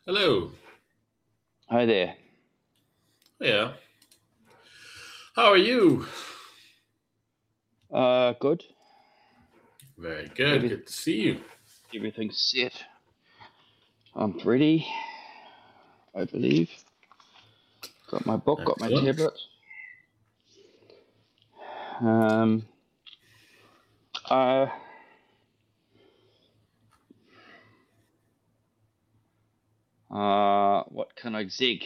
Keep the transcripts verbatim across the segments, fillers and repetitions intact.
Hello. Hi there. Yeah. How are you? Uh, good. Very good. Every, Good to see you. everything's set. I'm ready, I believe. Got my book, got my Excellent. tablet. Um, uh, uh, what can I zig?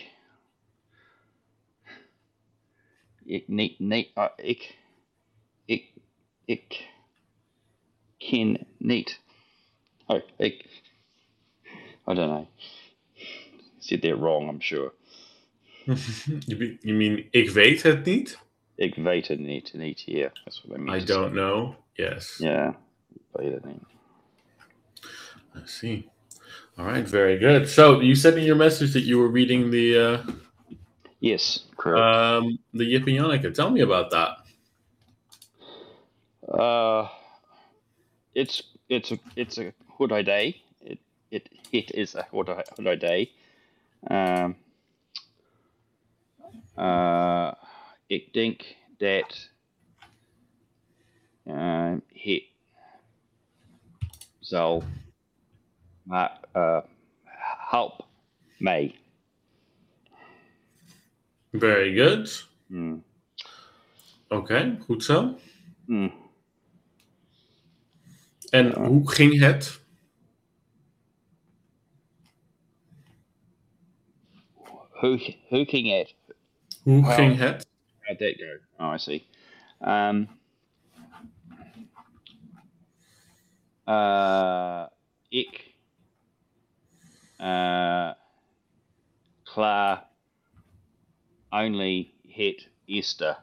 Ik, neat, neat, uh, ik, ik, ik, ken, neat. Oh, ik, I don't know. Said that wrong, I'm sure. you, be, you mean ik weet het niet? Ik weet het niet, neat, yeah. That's what I meant I to don't say. know. Yes. Yeah, weet het niet. I see. All right. Very good. So you said in your message that you were reading the uh, Yes, correct. um, the Yip and Yannicka. Tell me about that. Uh, it's it's a it's a good idea. It it it is a good good idea. Um, uh, ik denk dat uh, het zal ma- uh, help mij. Very good. Mm. Oké, goed zo. Mm. En Uh, hoe ging het? hoe hoe ging het? Hoe How ging het? how'd that go? Oh, I see. Um, uh, ik uh, klaar only hit Easter.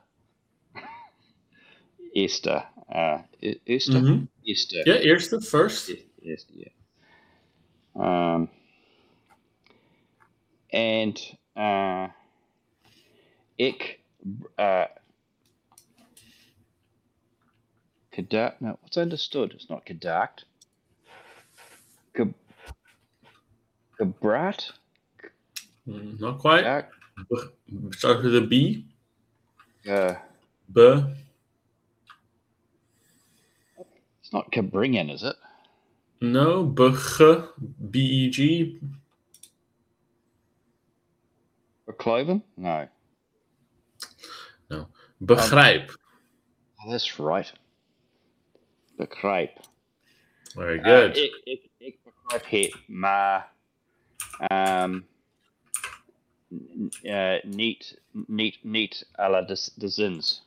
Easter. Uh, E- Easter? Mhm. Easter. Ja, eerste, first. E- Easter, yeah. Um, and uh, ik uh, gedacht. No, what's understood? It's not gedacht. Ge, gebrat? Mm, not quite. Gedacht? Be- Start with a B. Uh, Be. it's not gebringen, is it? No, bege, B E G. Bekloven? No. No, begrijp. Oh, that's right. Begrijp. Very Uh, good. ik, ik, ik begrijp het, maar um, uh, niet, niet, niet alle de, de zins.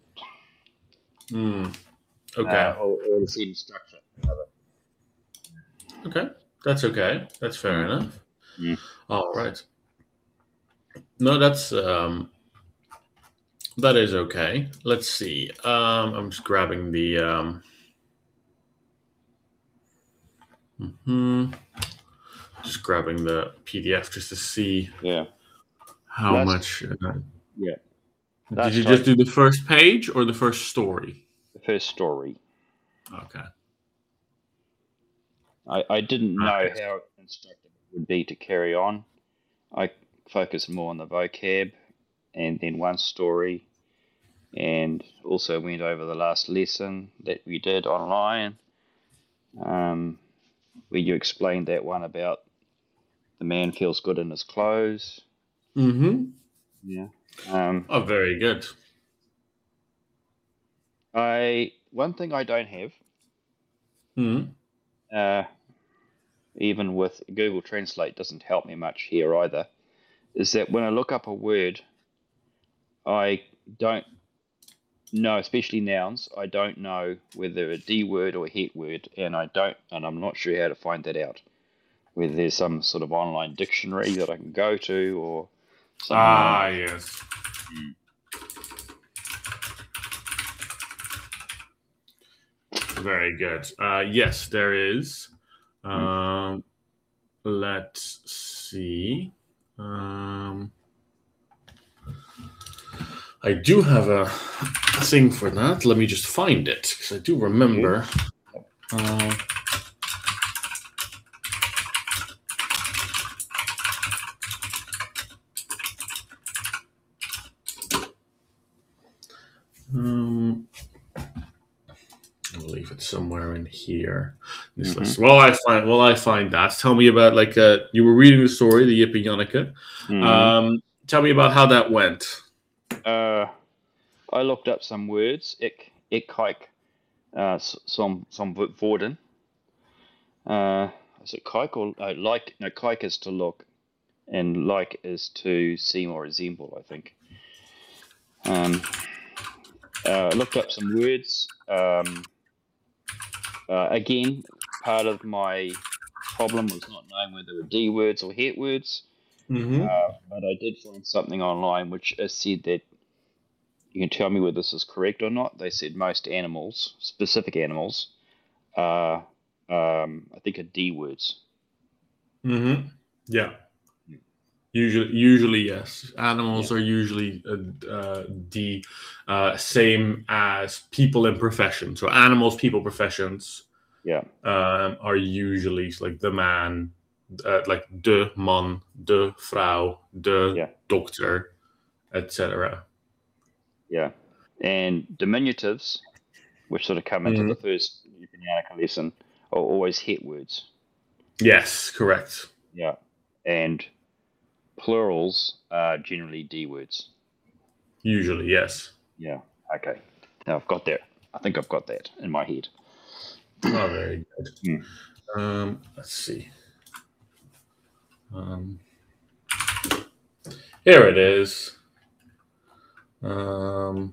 Mm, okay. Uh, or, or the same structure. Okay, that's okay. That's fair Mm. enough. Mm. All right. No, that's um, that is okay. Let's see. Um, I'm just grabbing the um. mhm. Just grabbing the P D F just to see Yeah. how Last, much. Uh, yeah. did Last you time, just do the first page or the first story? the first story. Okay. I, I didn't know Okay. how instructive it would be to carry on. I focused more on the vocab and then one story, and also went over the last lesson that we did online, um, where you explained that one about the man feels good in his clothes. Mm-hmm. Yeah. Um, Oh, very good. I one thing I don't have, Mm-hmm. uh, even with Google Translate, doesn't help me much here either, is that when I look up a word, I don't know, especially nouns, I don't know whether a D word or a het word, and I don't, and I'm not sure how to find that out. Whether there's some sort of online dictionary that I can go to, or someone that Ah, knows. yes. Mm. Very good. Uh, yes, there is. Mm. Um, let's see. Um, I do have a thing for that. Let me just find it because I do remember. Uh, it somewhere in here. This Mhm. list. Well, I find well, I find that. Tell me about like uh, you were reading the story, the Yippee Yannicka. Mhm. Um, tell me about how that went. Uh, I looked up some words. Ik, ik kijk uh, s- some some wo- woorden. Uh, is it kijk or uh, like? No, kijk is to look, and like is to seem or resemble, I think. Um, uh, looked up some words. Um, uh, again, part of my problem was not knowing whether they were D words or het words. Mm-hmm. Uh, but I did find something online which uh, said that you can tell me whether this is correct or not. They said most animals, specific animals, are, um, I think, are D words. Mm-hmm. Yeah. Usually, usually yes. Animals Yeah. are usually uh, uh, the uh, same as people in profession. So animals, people, professions Yeah. um, are usually like the man, uh, like de man, de vrouw, de Yeah. dokter, et cetera. Yeah. And diminutives, which sort of come into Mhm. the first Yannicka lesson, are always het words. Yes, correct. Yeah. And plurals are generally D words. Usually, yes. Yeah. Okay. Now I've got that. I think I've got that in my head. Oh, very good. Hmm. Um, let's see. Um, here it is. Um,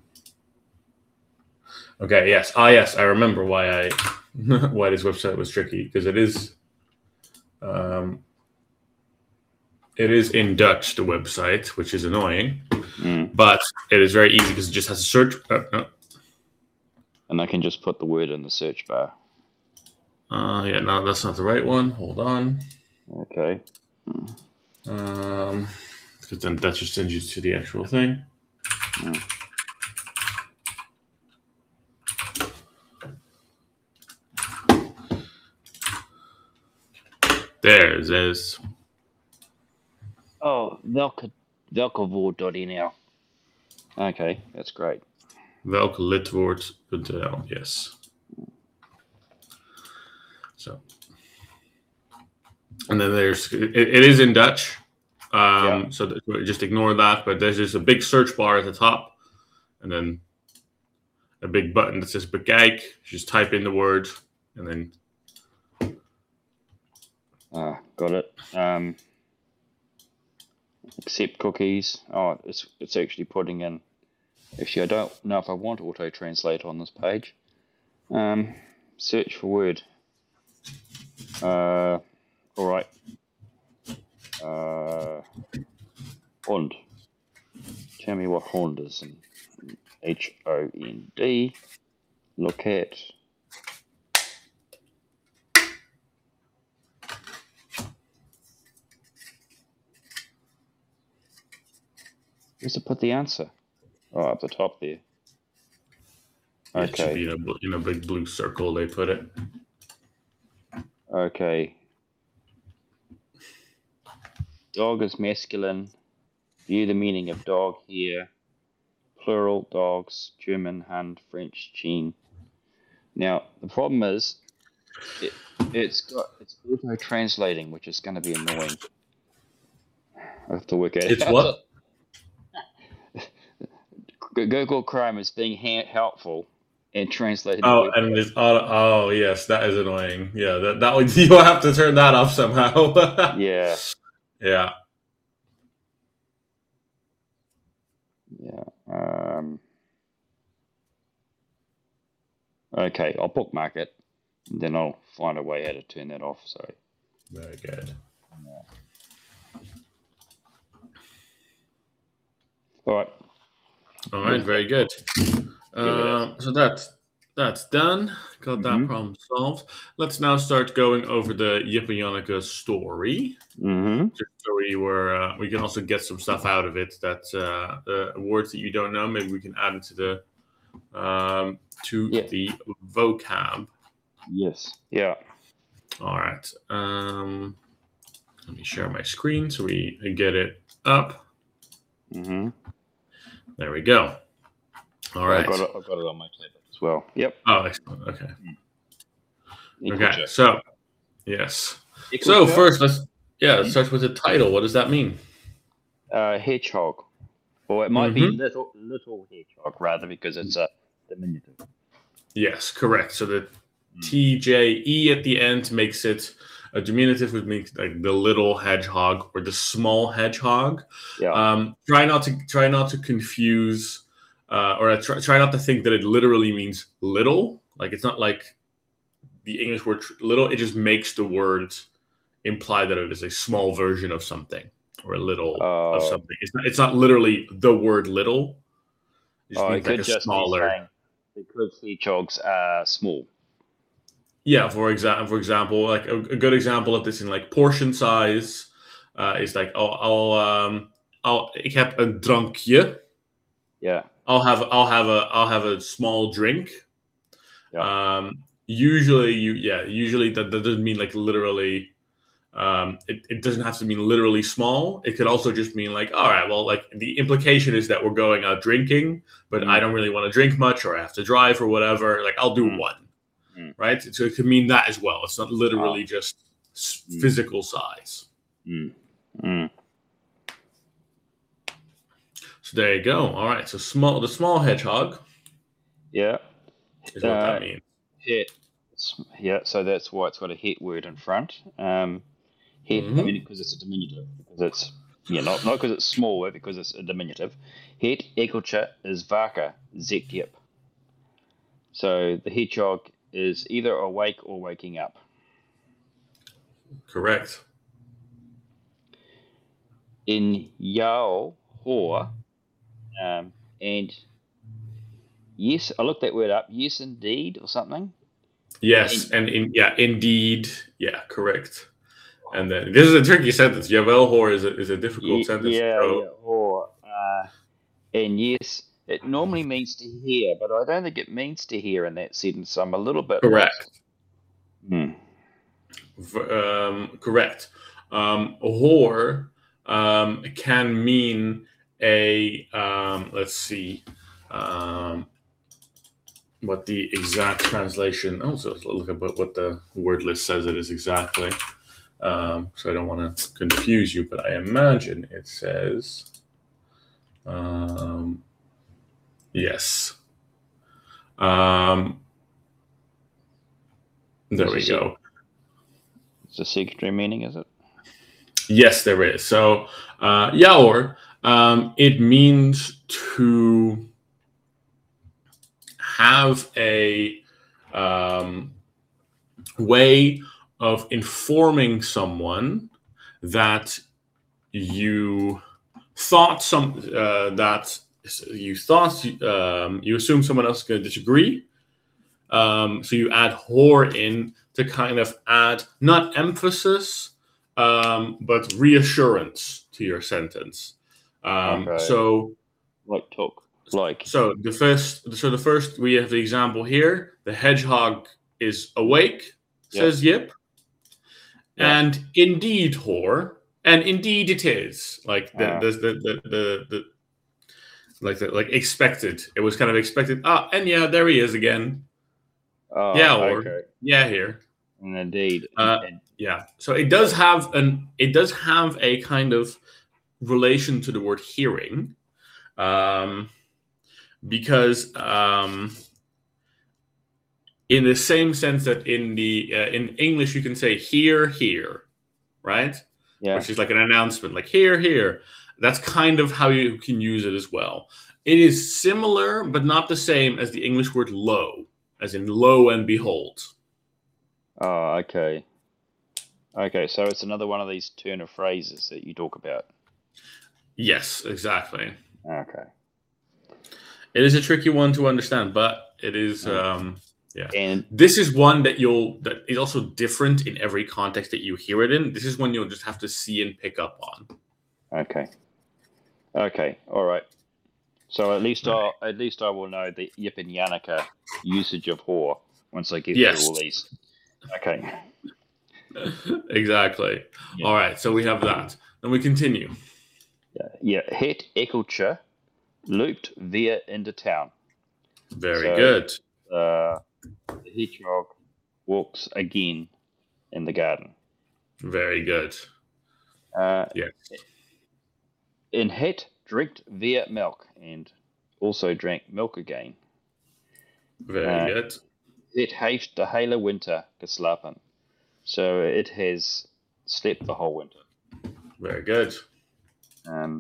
okay. Yes. Ah, yes. I remember why I why this website was tricky because it is. Um, it is in Dutch, the website, which is annoying, Mm. but it is very easy because it just has a search. Uh, uh, And I can just put the word in the search bar. uh, yeah, no, that's not the right one. Hold on. Okay. Um, because then that just sends you to the actual thing. Mm. There it is. Oh, welke, welke woord dot N L. Okay, that's great. Welke lidwoord punt n l. Yes. So, and then there's it, it is in Dutch. Um, Yeah. So th- just ignore that. But there's just a big search bar at the top, and then a big button that says "bekijk." Just type in the word, and then Ah, got it. Um, accept cookies. Oh, it's it's actually putting in. Actually, I don't know if I want auto translate on this page. Um, search for word. Uh, all right. Uh, hond. Tell me what hond is. H O N D. Look at. Where's it put the answer? Oh, up the top there. yeah, it should Okay. be in a, bl- in a big blue circle. They put it. Okay. Dog is masculine. View the meaning of dog here. Plural dogs, German, Hund, French, Chin. Now the problem is, it, it's got it's auto translating, which is going to be annoying. I have to work out. It's how what? to- Google Chrome is being ha- helpful and translating the Oh, web and page. it's oh, oh yes, that is annoying. Yeah, that that would you'll have to turn that off somehow. Yeah, Yeah. yeah. Um, okay, I'll bookmark it, and then I'll find a way how to turn that off. So. Very good. All right. All right, very good. Uh, so that's that's done. Got that Mm-hmm. problem solved. Let's now start going over the Yippee Yannicka story. Mm-hmm. Just so we were, uh, we can also get some stuff out of it. That uh, the words that you don't know, maybe we can add it to the um, to Yeah. the vocab. Yes. Yeah. All right. Um, let me share my screen so we get it up. Mm-hmm. There we go. All right. I've got it. I've got it on my tablet as well. Yep. Oh, excellent. Okay. Okay, so yes. Equal So to? first, let's yeah, let's Mhm. start with the title. What does that mean? Uh, hedgehog. Or it might be Mm-hmm. little little hedgehog rather because it's a diminutive. Yes, correct. So the Mm. T J E at the end makes it a diminutive, which means like the little hedgehog or the small hedgehog. Yeah. Um, try not to try not to confuse, uh, or try, try not to think that it literally means little. Like it's not like the English word little. It just makes the word imply that it is a small version of something or a little of Uh, something. It's not. It's not literally the word little. It just oh, means it like could a just be smaller. saying because hedgehogs are small. Yeah, for example, for example, like a, a good example of this in like portion size uh, is like I'll, I'll um I'll ik heb een drankje. Yeah. I'll have I'll have a I'll have a small drink. Yeah. Um, usually you yeah usually that, that doesn't mean like literally. Um, it, it doesn't have to mean literally small. It could also just mean like, all right, well, like the implication is that we're going out drinking, but Mm. I don't really want to drink much or I have to drive or whatever. Like I'll do Mm. one. Mm. Right? So it could mean that as well. It's not literally Ah. just Mm. physical size. Mm. Mm. So there you go. All right. So small, the small hedgehog Yeah. is what Uh, that means. het. Yeah. So that's why it's got a het word in front. Um, het. Mhm. I mean, because it's a diminutive. Because it's yeah, not not because it's small, but because it's a diminutive. Het ekeltje is vaker zegt Jip. So the hedgehog is either awake or waking up. Correct. In jou hoor, um, and yes, I looked that word up. Yes, indeed, or something. Yes, and in yeah, indeed, yeah, correct. And then this is a tricky sentence. Jawel hoor is a is a difficult Ye- sentence. yeah, So yeah, or uh, and yes, it normally means to hear, but I don't think it means to hear in that sentence. I'm a little bit correct. lost. Hmm. V- um, correct. Um, hoor um, can mean a um, let's see. Um, what the exact translation. Also, let's look at what the word list says it is exactly. Um, so I don't want to confuse you, but I imagine it says, um, yes. Um, there we go. It's a secondary meaning, is it? Yes, there is. So, uh, yaor, um, it means to have a um, way of informing someone that you thought some uh, that you thought um, you assume someone else is going to disagree, um, so you add "hor" in to kind of add not emphasis um, but reassurance to your sentence. Um, Okay. So, Like talk, like so the first, so the first we have the example here. The hedgehog is awake, says Yip, Yeah. and indeed, whore, and indeed it is. Like the Uh. the, the, the, the, the like the, like expected. It was kind of expected. Ah, and yeah, there he is again. Oh, Yeah, or okay. yeah, here. And indeed. Uh, And, yeah. So it does have an it does have a kind of relation to the word hearing, um, because um, in the same sense that in the uh, in English you can say here, here, right? yeah. Which is like an announcement, like here, here. That's kind of how you can use it as well. It is similar, but not the same as the English word lo, as in lo and behold. Oh, okay. Okay, so it's another one of these turn of phrases that you talk about. Yes, exactly. Okay. It is a tricky one to understand, but it is, um, yeah. And this is one that you'll that is also different in every context that you hear it in. This is one you'll just have to see and pick up on. okay. Okay. All right. So at least I at least I will know the Yip and Yannicka usage of whore once I get Yes. through all these. Okay. Exactly. Yeah. All right. So we have that. Then we continue. Yeah. Yeah. Het Ekeltje looped via into town. Very So, good. Uh, the hedgehog walks again in the garden. Very good. Uh, Yes. In het drinkt weer milk, and also drank milk again. Very Uh, good. Het heeft de hele winter geslapen. So it has slept the whole winter. Very good. Um,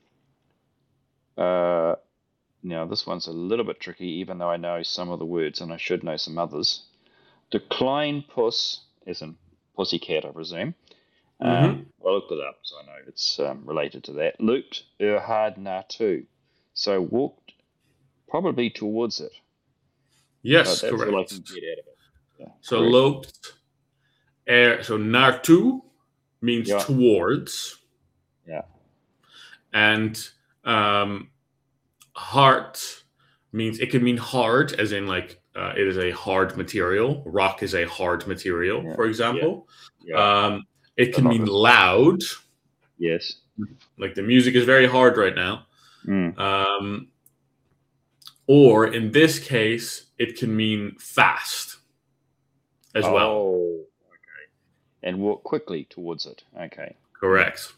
uh, now, this one's a little bit tricky, even though I know some of the words and I should know some others. De klein pus, as in pussycat, I presume. Mm-hmm. Um, I looked it up, so I know it's um, related to that. Loopt er hard naartoe. So walked probably towards it. Yes, But that's correct. all I can get out of it. Yeah, so correct. loopt er, so naartoe means Yeah. towards. Yeah. And um, hard means, it can mean hard, as in like uh, it is a hard material. Rock is a hard material, Yeah. for example. Yeah. Um, it But can not mean this. loud. Yes. Like the music is very hard right now. Mm. Um, or in this case, it can mean fast as oh, well. okay. And walk quickly towards it. Okay. Correct.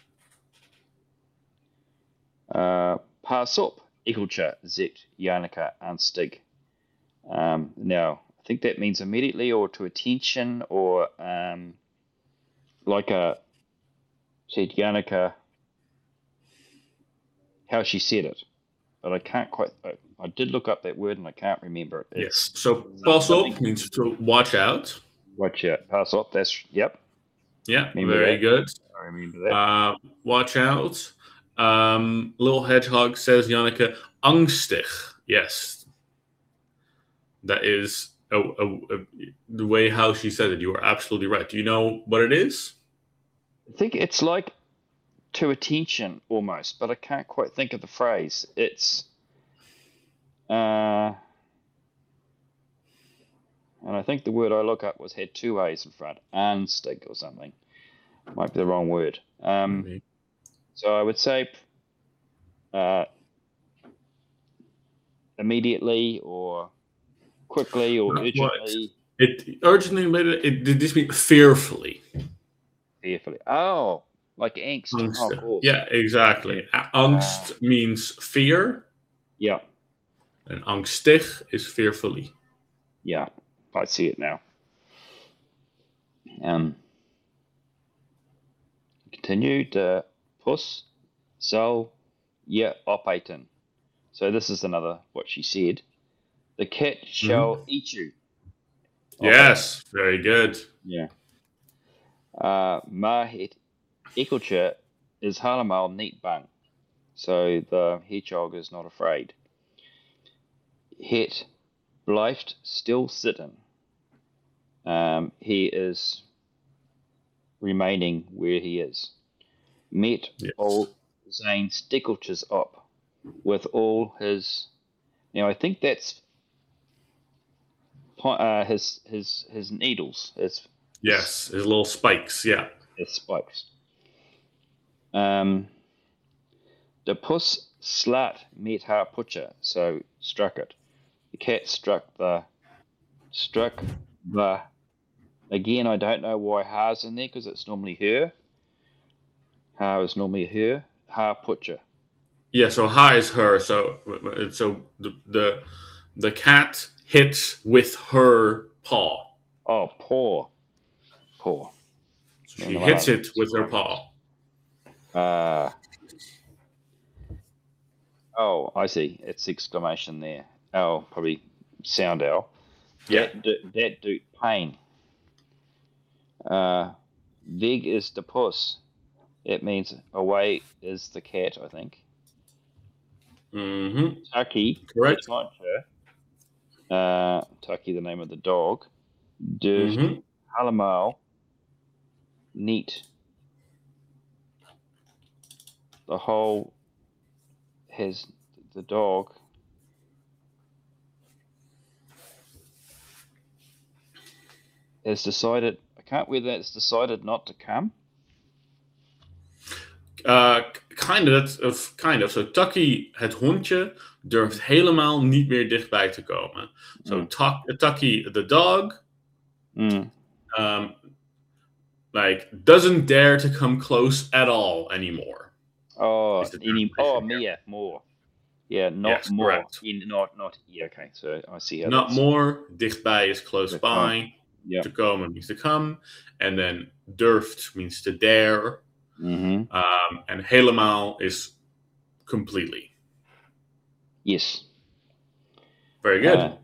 Uh, Pas op, Egeltje, zegt Janneke aan Stig. Um, now, I think that means immediately or to attention or um, like a, said Janneke, how she said it. But I can't quite, I, I did look up that word and I can't remember it. It's, Yes. So pas op means to watch out. Watch out. Pas op, that's, yep. Yeah, Remember very that. good. I remember that. Uh, watch out. Um, Little Hedgehog says, Janneke, angstig. Yes. That is a, a, a, the way how she said it. You are absolutely right. Do you know what it is? I think it's like to attention almost, but I can't quite think of the phrase. It's, uh, and I think the word I look up was had two A's in front, angstig or something. Might be the wrong word. Um, Maybe. so I would say uh, immediately or quickly or Not urgently. It urgently, it, did this mean fearfully? Fearfully. Oh, like angst. Oh, Angstig. of course. Yeah, exactly. Angst uh, means fear. Yeah. And angstig is fearfully. Yeah, I see it now. Um, continue. De pus zal je opeten. So this is another what she said. The cat shall mm-hmm. eat you. Yes, opeten. Very good. Yeah. Uh, maar het egeltje is helemaal niet bang. So the hedgehog is not afraid. Het blijft stil zitten. Um, he is remaining where he is. Met yes. all zijn stikkeltjes op. With all his... Now, I think that's uh, his his his needles. His, yes, his little spikes, yeah. His spikes. Um, de pus slaat met haar pootje, so struck it. The cat struck the... Struck the... Again, I don't know why haar's in there, because it's normally her. Haar is normally her. Haar pootje. Yeah, so haar is her, so so the the, the cat hits with her paw. Oh, paw. Paw. So she hits it with her paw. Uh, oh, I see. It's exclamation there. Oh, probably sound owl. Yeah. That, that doet pain. Uh, weg is the puss. It means away is the cat, I think. Mm-hmm. Tucky. Correct. Uh, Tucky, the name of the dog. Dus mm-hmm. helemaal niet. The whole has the dog. Has decided. I can't whether it's decided not to come. Uh, kind of, of, kind of. So Tucky, het hondje, durft helemaal niet meer dichtbij te komen. So mm. Tucky, the dog, Mm. Um, like doesn't dare to come close at all anymore. Oh, Is the any, oh, translation here. mehr, more. Yeah, not Yes, more. correct. In, not, not, yeah, okay. So I see how Not that's. more. Dichtbij is close Te komen. by. Yeah. To komen means to come, and then durft means to dare, Mm-hmm. um, and helemaal is completely. Yes. Very good. Uh,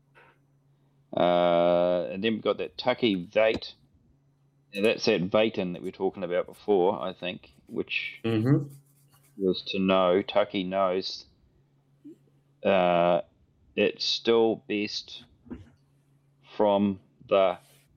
uh, and then we've got that Tucky Vate. Now that's that Vaten that we were talking about before, I think, which Mm-hmm. was to know. Tucky knows uh, it's still best from the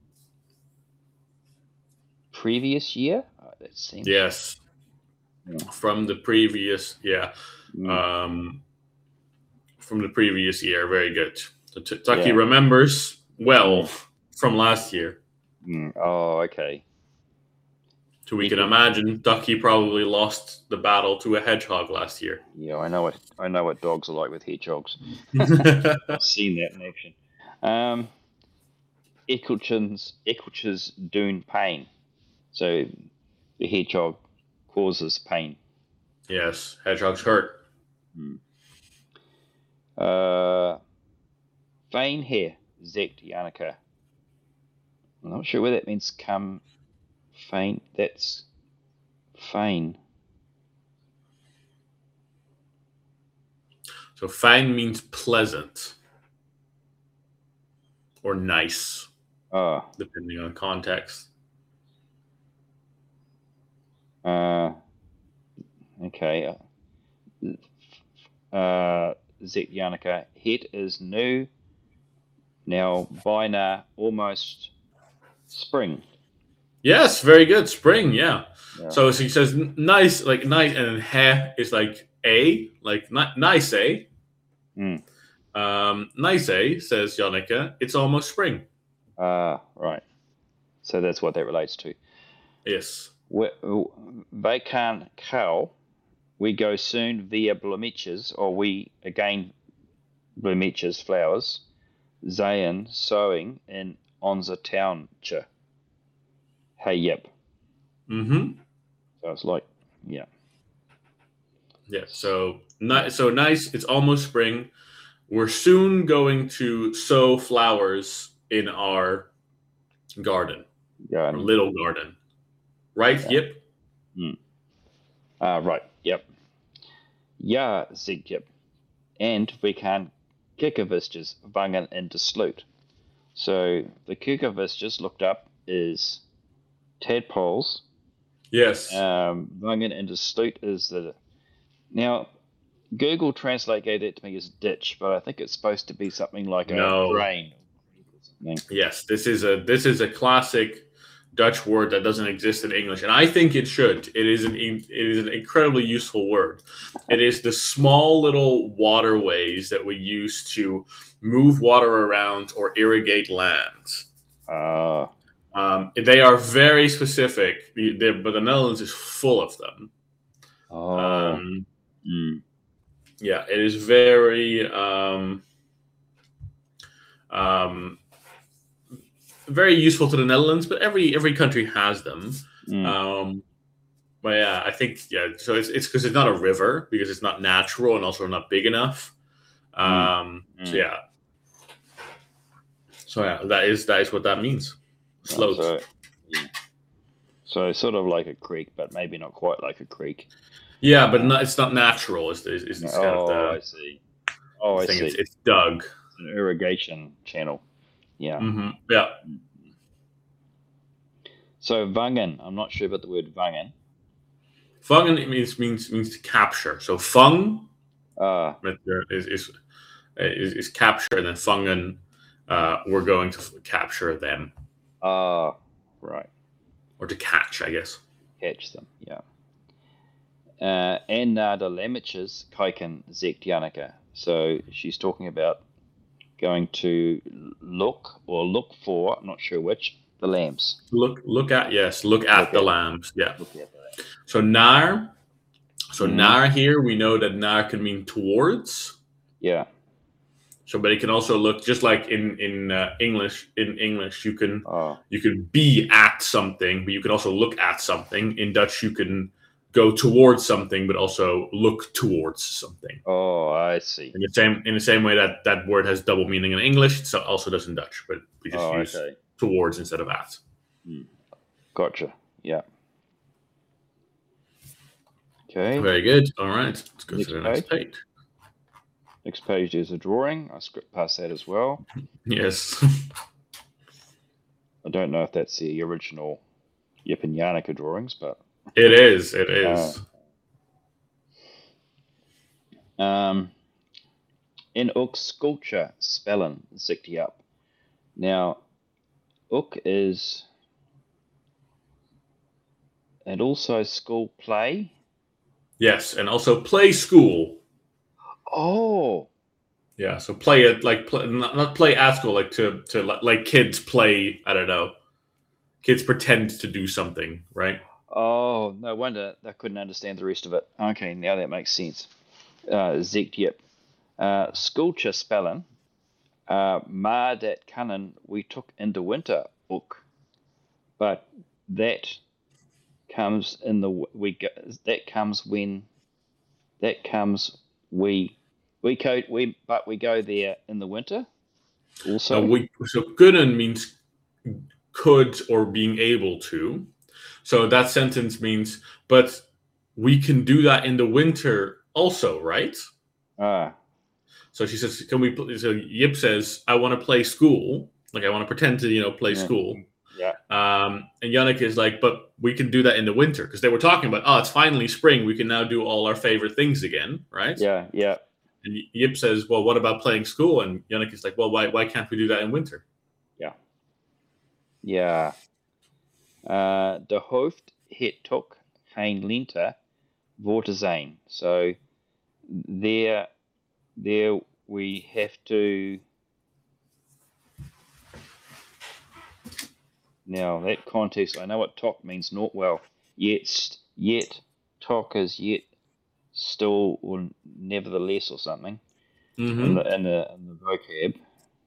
previous year. Uh, that seems. Yes. Yeah. From the previous, yeah. Mm. Um, from the previous year. Very good. So T- Tucky Yeah. remembers well Mm. from last year. Mm. Oh, okay. So we He can could- imagine Ducky probably lost the battle to a hedgehog last year. Yeah, I know what I know what dogs are like with hedgehogs. I've seen that in action. Um, Eccleston's Eccleston's Dune pain. So the hedgehog causes pain. Yes, hedgehogs hurt. Hmm. Uh, Fein here, Zect Yannicka. I'm not sure whether that means come fein. That's fein. So fine means pleasant or nice, Oh, depending on context. uh, okay. Uh, Zect Yannicka. Het is new. Now, bijna almost spring. Yes, very good. Spring, yeah. Yeah. So she says n- nice, like nice, and then he is like a, like ni- nice a. Mm. Um, nice a, says Jannica. It's almost spring. Ah, right. So that's what that relates to. Yes. We, they can't cow. We go soon via Bloemiches, or we again Bloemiches flowers. Zayn sowing in onze tuintje. Hey, yep. Mm-hmm. So it's like, yeah. Yeah. So ni- so nice. It's almost spring. We're soon going to sow flowers in our garden, Yeah. our little garden. Right? Yeah. Yep. Mm. Uh, right. Yep. Ja, zegt yep. And we can kikkervisjes vangen in de sloot. So the kikkervisjes looked up is tadpoles. Yes. Um, vangen in de sloot is the. Now, Google Translate gave that to me as ditch, but I think it's supposed to be something like No. a drain. Yes, this is a this is a classic Dutch word that doesn't exist in English, and I think it should. It is an it is an incredibly useful word. It is the small little waterways that we use to move water around or irrigate land. Uh, Um, they are very specific, the- but the Netherlands is full of them. oh. Um, Mm. yeah, it is very um, um, very useful to the Netherlands, but every every country has them. Mm. Um, but yeah, I think yeah. So it's it's because it's not a river because it's not natural and also not big enough. Um, Mm. So yeah. So yeah, that is that is what that means. Slope. So, yeah. So sort of like a creek, but maybe not quite like a creek. Yeah, but not, it's not natural. It's, it's, it's Oh, kind of the I see. Oh, I thing. see. It's, it's dug. It's an irrigation channel. Yeah. Mm-hmm. Yeah. So vangen, I'm not sure about the word vangen. Vangen it means means means to capture. So vang Uh, is is is, is capture, and then vangen uh, we're going to capture them uh, right. or to catch, I guess. Catch them, yeah. Uh, en naar de lemmetjes kijken, zegt Janneke. So she's talking about going to look or look for, I'm not sure which, the lambs. Look look at yes, look at Look the at- lambs. Yeah. Look at that. So naar. So Mhm. naar here we know that naar can mean towards. Yeah. So, but it can also look just like in in uh, English. In English, you can Oh, you can be at something, but you can also look at something. In Dutch, you can go towards something, but also look towards something. oh, I see. In the same in the same way that that word has double meaning in English, it also does in Dutch, but we just Oh, use okay. towards instead of at. Gotcha. Yeah. Okay. Very good. All right, let's go Next to the next page. page. Next page is a drawing. I script past that as well. Yes. I don't know if that's the original Yip and Yannicka drawings, but It is. It is. Uh, um, in ook sculpture spellen zikt hij up. Now, ook is and also school play. Yes, and also play school. Oh. Yeah, so play it like play, not, not play at school, like to to like kids play. I don't know. Kids pretend to do something, right? Oh, no wonder I couldn't understand the rest of it. Okay, now that makes sense. Uh, zegt Yip. Uh, Sculpture spellen. Uh, maar dat kannen we took in the winter ook. But that comes in the we go, that comes when that comes we we go we but we go there in the winter also. So we so kunnen means could or being able to. So that sentence means, but we can do that in the winter also, right? Ah. So she says, "Can we?" Play? So Yip says, "I want to play school. Like I want to pretend to, you know, play Yeah. school." Yeah. Um, and Yannick is like, "But we can do that in the winter because they were talking about, oh, it's finally spring. We can now do all our favorite things again, right?" Yeah. Yeah. And Yip says, "Well, what about playing school?" And Yannick is like, "Well, why why can't we do that in winter?" Yeah. Yeah. Uh, de hoofd het toch geen lente voor te zijn. So there, there we have to. Now that context, I know what talk means. Not well. Yet, yet talk is yet, still, or nevertheless, or something. Mm-hmm. In the in the in the vocab.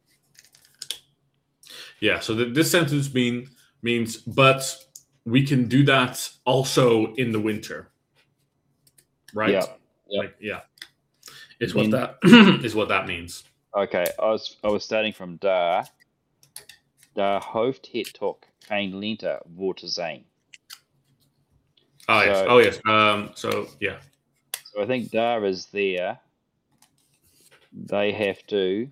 Yeah. So the, this sentence mean means, but we can do that also in the winter, right? Yeah. Yep. Like, yeah. Is Then, what that is what that means. Okay, I was I was starting from daar. De hoofd het toch geen lente voor te zijn. Oh yes. So- Oh yes. Um. So yeah. So I think daar is there. They have to.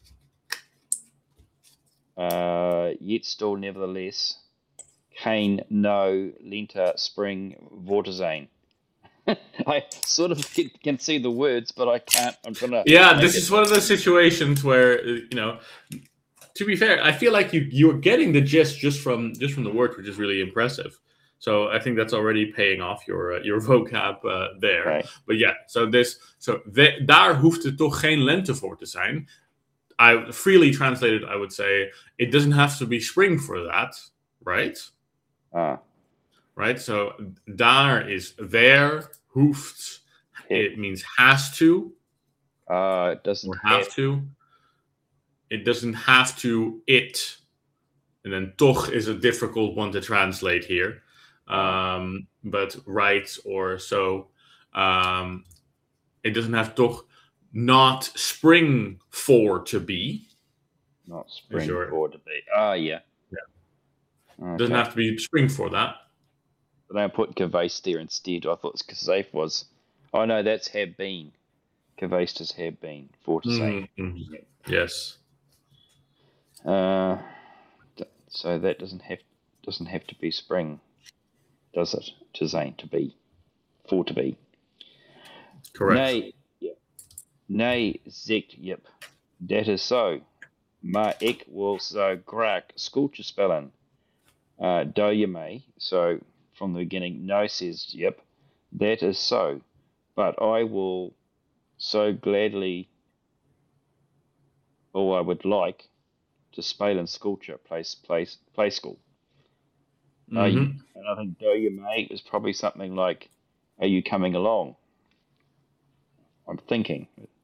Uh, yet still, nevertheless, geen no lente spring voor te zijn. I sort of can, can see the words, but I can't. I'm gonna. Yeah. make This it- is one of those situations where uh, you know. To be fair, I feel like you you're getting the gist just from just from the word, which is really impressive. So I think that's already paying off your uh, your vocab uh, there. Right. But yeah, so this so the, daar hoeft het toch geen lente voor te zijn. I freely translated, I would say it doesn't have to be spring for that, right? Ah, Right. So daar is there hoeft. It means has to uh, it doesn't or have to. It doesn't have to it, and then toch is a difficult one to translate here. Um, but right or so, um, it doesn't have toch not spring for to be. not spring Sure. for to be. Ah, yeah. Yeah. Okay. Doesn't have to be spring for that. But I put geweest there instead. I thought safe was. Oh no, that's have been. Geweest is have been for to say. Mhm. Yes. Uh, th- so that doesn't have doesn't have to be spring, does it? To zijn, to be, for to be. Correct. Nee, ja. Nee, zegt Yip. Dat is zo. Maar ik wil zo graag sculpture spellen. Uh, do you may. So from the beginning, no, says Yip. That is so. But I will so gladly, or I would like, to spelen sculpture place place play school. Are you, Mhm. and I think do you mate is probably something like, are you coming along? I'm thinking.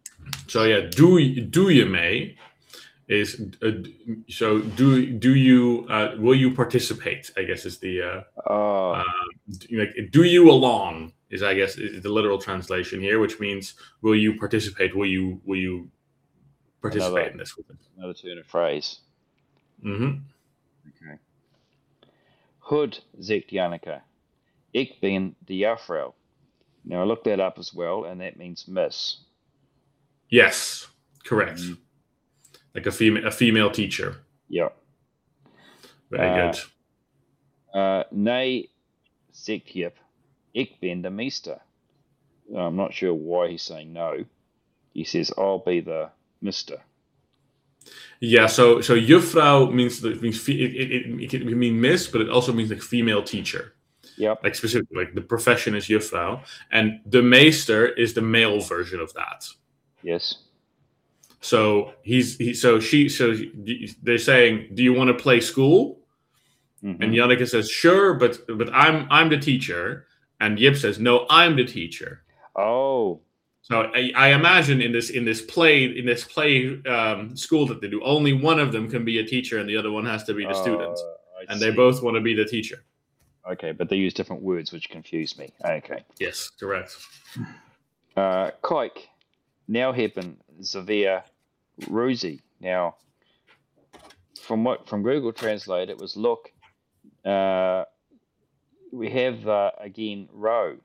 So yeah, do do you may is uh, so do do you uh, will you participate? I guess is the uh, Oh, uh, like do you along is I guess is the literal translation here, which means will you participate? Will you will you another participate in this? another turn of phrase. Mm-hmm. Okay. Hood, zegt Janneke. Ik ben de juffrouw. Now I looked that up as well, and that means miss. Yes, correct. Mhm. Like a female a female teacher. Yeah. Very Uh, good. uh, nee, zegt Jip. Ik ben de meester. I'm not sure why he's saying no. He says, I'll be the mister. Yeah, so so juffrouw means it means fe- it, it, it can mean miss, but it also means like female teacher. Yep. Like specifically, like the profession is juffrouw, and the meester is the male version of that. Yes. So he's he so she so they're saying, do you want to play school? Mm-hmm. And Janneke says, sure, but but I'm I'm the teacher, and Jip says, no, I'm the teacher. Oh. So I, I imagine in this in this play in this play um, school that they do, only one of them can be a teacher, and the other one has to be the student, Uh, and see. they both want to be the teacher. Okay, but they use different words, which confuse me. Okay. Yes, correct. Uh, Kike, now hebben Zavia Rosie. Now, from what from Google Translate, it was look. Uh, we have uh, again row.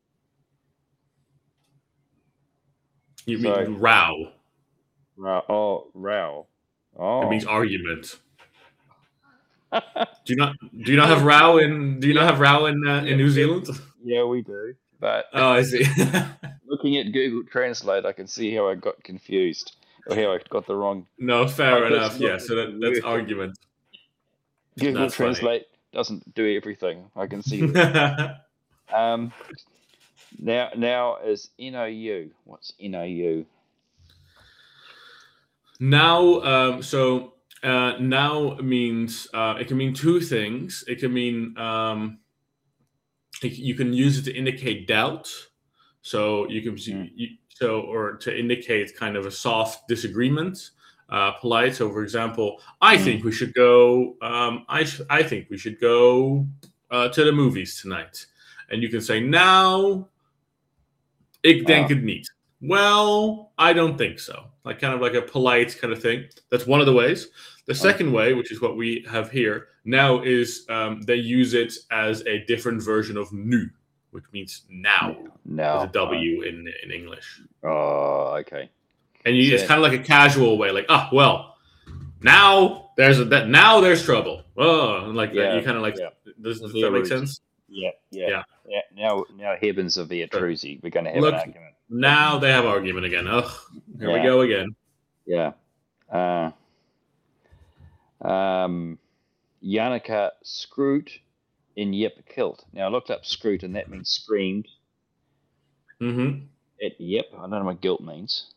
You So- mean row? Row. Oh, row. Oh. It means argument. Do you not do you not have row in do you not have row in uh, in New Zealand? Yeah, we do. But Oh, I see. looking at Google Translate, I can see how I got confused or how I got the wrong. No, fair But that's enough. not Yeah, so that, that's weird. argument. Google That's funny. Translate doesn't do everything. I can see that. um, now, now is N O U. What's N O U? Now, um, so uh, now means uh, it can mean two things. It can mean um, it, you can use it to indicate doubt. So you can Mm. you, so or to indicate kind of a soft disagreement. Uh, polite. So, for example, I Mm. think we should go. Um, I sh- I think we should go uh, to the movies tonight. And you can say now. Ik denk Ah. het niet. Well, I don't think so. Like kind of like a polite kind of thing. That's one of the ways. The second way, which is what we have here now, is um, they use it as a different version of nu, which means now, Now. with a W in in English. Oh, okay. And you, it's So- kind of like a casual way, like, ah, well, now there's a that now there's trouble. Oh, like that. Yeah, You kind of like. yeah. Does, does Severe that make reason. sense? Yeah, yeah, Yeah. yeah. Now, now, heavens of Vietruzi. We're going to have Look- an argument. Now they have argument again. Ugh, here we Yeah. go again. Yeah. Uh, um, Janneke scroot in Yip kilt. Now I looked up scroot, and that means screamed. Mm-hmm. At Yip, I don't know what guilt means.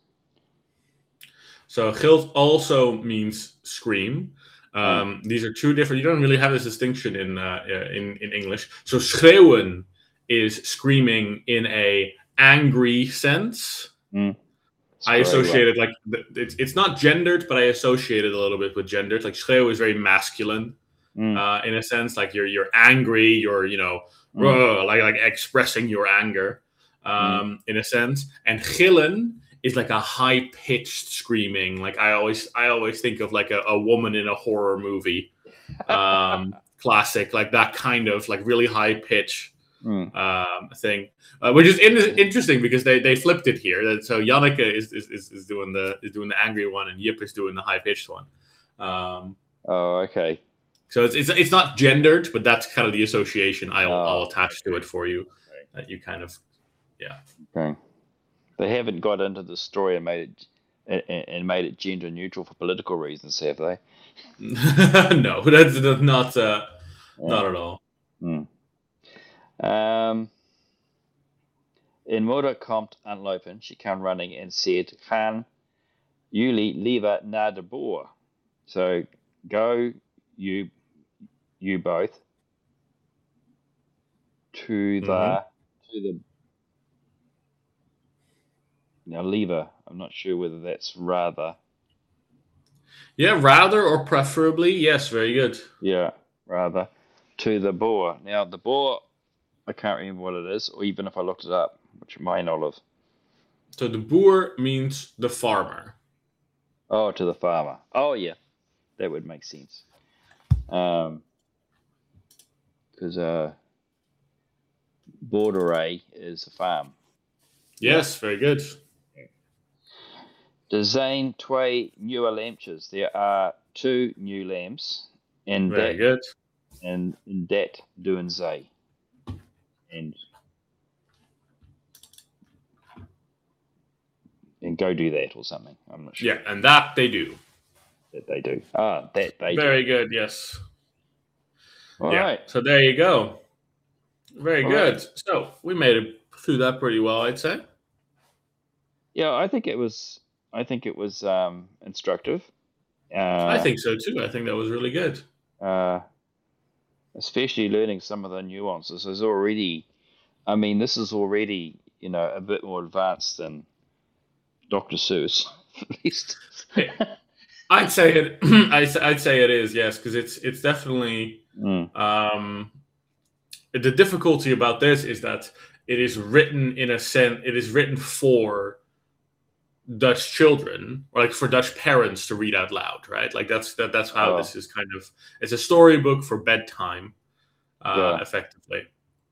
So gilt also means scream. Um, These are two different. You don't really have this distinction in uh, in in English. So schreeuwen is screaming in a angry sense. Mm. I associate it like it's it's not gendered, but I associate it a little bit with gendered. Like schreeuw is very masculine Mm. uh, in a sense. Like you're you're angry. You're you know Mm. "Rrr," like like expressing your anger um, in a sense. And gillen is like a high pitched screaming. Like I always I always think of like a, a woman in a horror movie, um, classic, like that kind of like really high pitch Mm. um, thing, uh, which is in- interesting because they, they flipped it here. So Janneke is, is, is, is doing the is doing the angry one, and Jip is doing the high pitched one. Um, Oh, okay. so it's, it's it's not gendered, but that's kind of the association I'll, Oh. I'll attach to it for you. Okay. That you kind of Okay. They haven't got into the story and made it and, and made it gender neutral for political reasons, have they? no, that's, that's not uh, not at all. Mm. Um, in moeder komt aanlopen. She came running and said, "Gaan jullie liever naar de boer?" So go you you both to the Mhm. to the Now, lever, I'm not sure whether that's rather. Yeah, rather or preferably. Yes, very good. Yeah, rather. To the boar. Now, the boar, I can't remember what it is, or even if I looked it up, which I might not have. So the boer means the farmer. Oh, to the farmer. Oh, yeah. That would make sense. Um, because uh, Borderay is a farm. Yes, very good. Design twee newer lampjes. There are two new lamps, and Very that good. and, and that doen zij. And and go do that or something. I'm not sure. Yeah, and that they do. That they do. Ah, that they Very do. good, yes. All yeah. right. So there you go. Very All good. right. So we made it through that pretty well, I'd say. Yeah, I think it was. I think it was um, instructive. Uh, I think so too. I think that was really good. Uh, especially learning some of the nuances is already. I mean, this is already you know a bit more advanced than Doctor Seuss, at least. I'd say it. I'd say it is, yes, because it's it's definitely. Mm. Um, the difficulty about this is that it is written in a sense. It is written for Dutch children, or like for Dutch parents to read out loud, right? Like that's that. That's how Oh. this is kind of. It's a storybook for bedtime, uh, Yeah. effectively.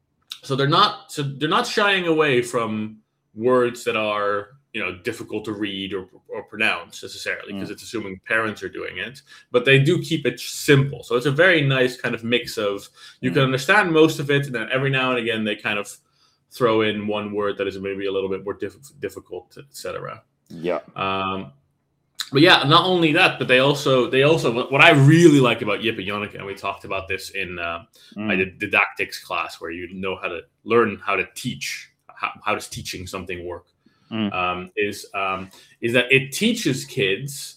So they're not. So they're not shying away from words that are, you know, difficult to read or, or pronounce necessarily, because Mm. it's assuming parents are doing it, but they do keep it simple. So it's a very nice kind of mix of, you Mm. can understand most of it, and then every now and again they kind of throw in one word that is maybe a little bit more diff- difficult, et cetera. Yeah. Um, but yeah, not only that, but they also they also what I really like about Jip and Janneke, and we talked about this in uh, Mm. my didactics class, where you know how to learn how to teach, how, how does teaching something work, Mm. um, is um, is that it teaches kids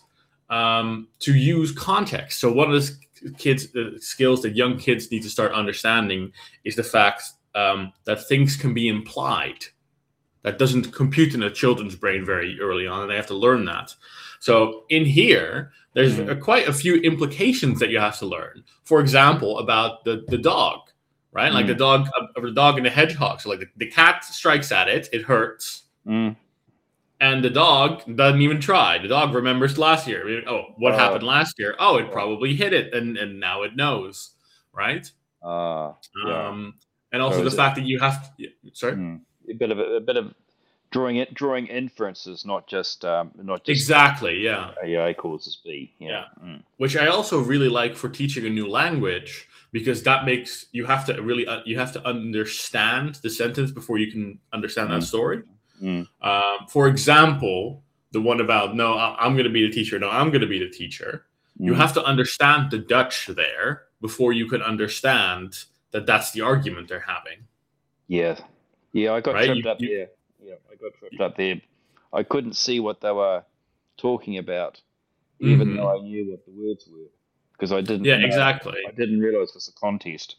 um, to use context. So one of the kids the skills that young kids need to start understanding is the fact um, that things can be implied. That doesn't compute in a children's brain very early on, and they have to learn that. So in here, there's Mm. a, quite a few implications that you have to learn. For example, about the, the dog, right? Mm. Like the dog, uh, the dog and the hedgehog. So like the, the cat strikes at it, it hurts, Mm. and the dog doesn't even try. The dog remembers last year. I mean, oh, what Uh, happened last year? Oh, it yeah. probably hit it, and and now it knows, right? Uh, yeah. Um, and also So the is it- fact that you have to, sorry. Mm. A bit of a, a bit of drawing it, drawing inferences, not just um, not just Exactly, yeah. A, A causes B. Yeah. Mm. Which I also really like for teaching a new language, because that makes you have to really uh, you have to understand the sentence before you can understand Mm. that story. Mm. Um, for example, the one about no, I- I'm going to be the teacher. No, I'm going to be the teacher. You Mm. have to understand the Dutch there before you can understand that that's the argument they're having. Yeah. Yeah, I got Right? tripped You- up you- there. Yeah, I got tripped up there. I couldn't see what they were talking about, even Mhm. though I knew what the words were, because I didn't. Yeah, know- exactly. I didn't realize it was a contest.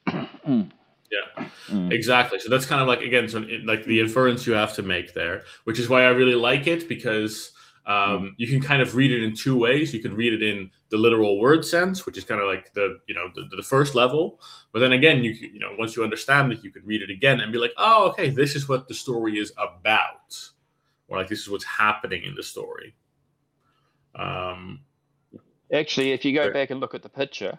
Yeah. Mm. Exactly. So that's kind of like, again, so it, like the inference you have to make there, which is why I really like it, because um, you can kind of read it in two ways. You can read it in the literal word sense, which is kind of like the, you know, the, the first level. But then again, you can, you know, once you understand it, you can read it again and be like, oh, okay, this is what the story is about, or like this is what's happening in the story. Um, Actually, if you go Right. back and look at the picture,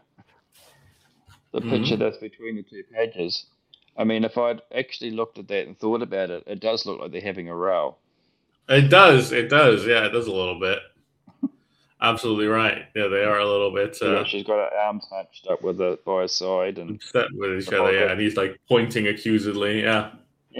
the Mhm. picture that's between the two pages, I mean, if I'd actually looked at that and thought about it, it does look like they're having a row. It does. It does. Yeah, it does a little bit. Absolutely right. Yeah, they are a little bit You know, uh, she's got her arms hunched up with her by her side, and upset with each Oh, other. Yeah, okay. and he's like pointing accusedly. Yeah. Yeah.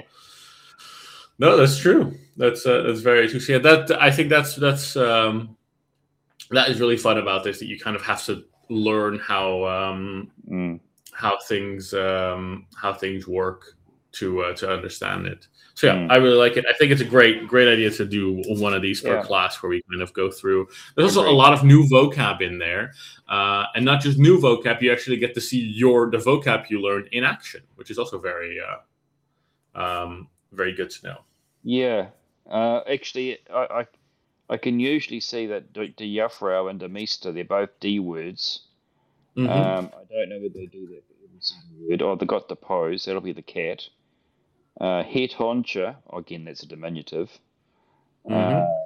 No, that's true. That's uh, that's very true. So, yeah, that I think that's that's um, that is really fun about this. That you kind of have to learn how um, mm, how things um, how things work to uh, to understand it. So yeah, Mm. I really like it. I think it's a great great idea to do one of these per Yeah. class, where we kind of go through. There's also a Agreed. lot of new vocab in there, uh, and not just new vocab. You actually get to see your the vocab you learned in action, which is also very uh, um, very good to know. yeah, Uh, actually, I, I I can usually see that de Jufvrouw and de Meester, they're both D words. Mm-hmm. Um, I don't know whether they do that for every single word. Oh, they got the pose. That'll be the cat. Uh, het honcha. Again, that's a diminutive. Uh, Mm-hmm.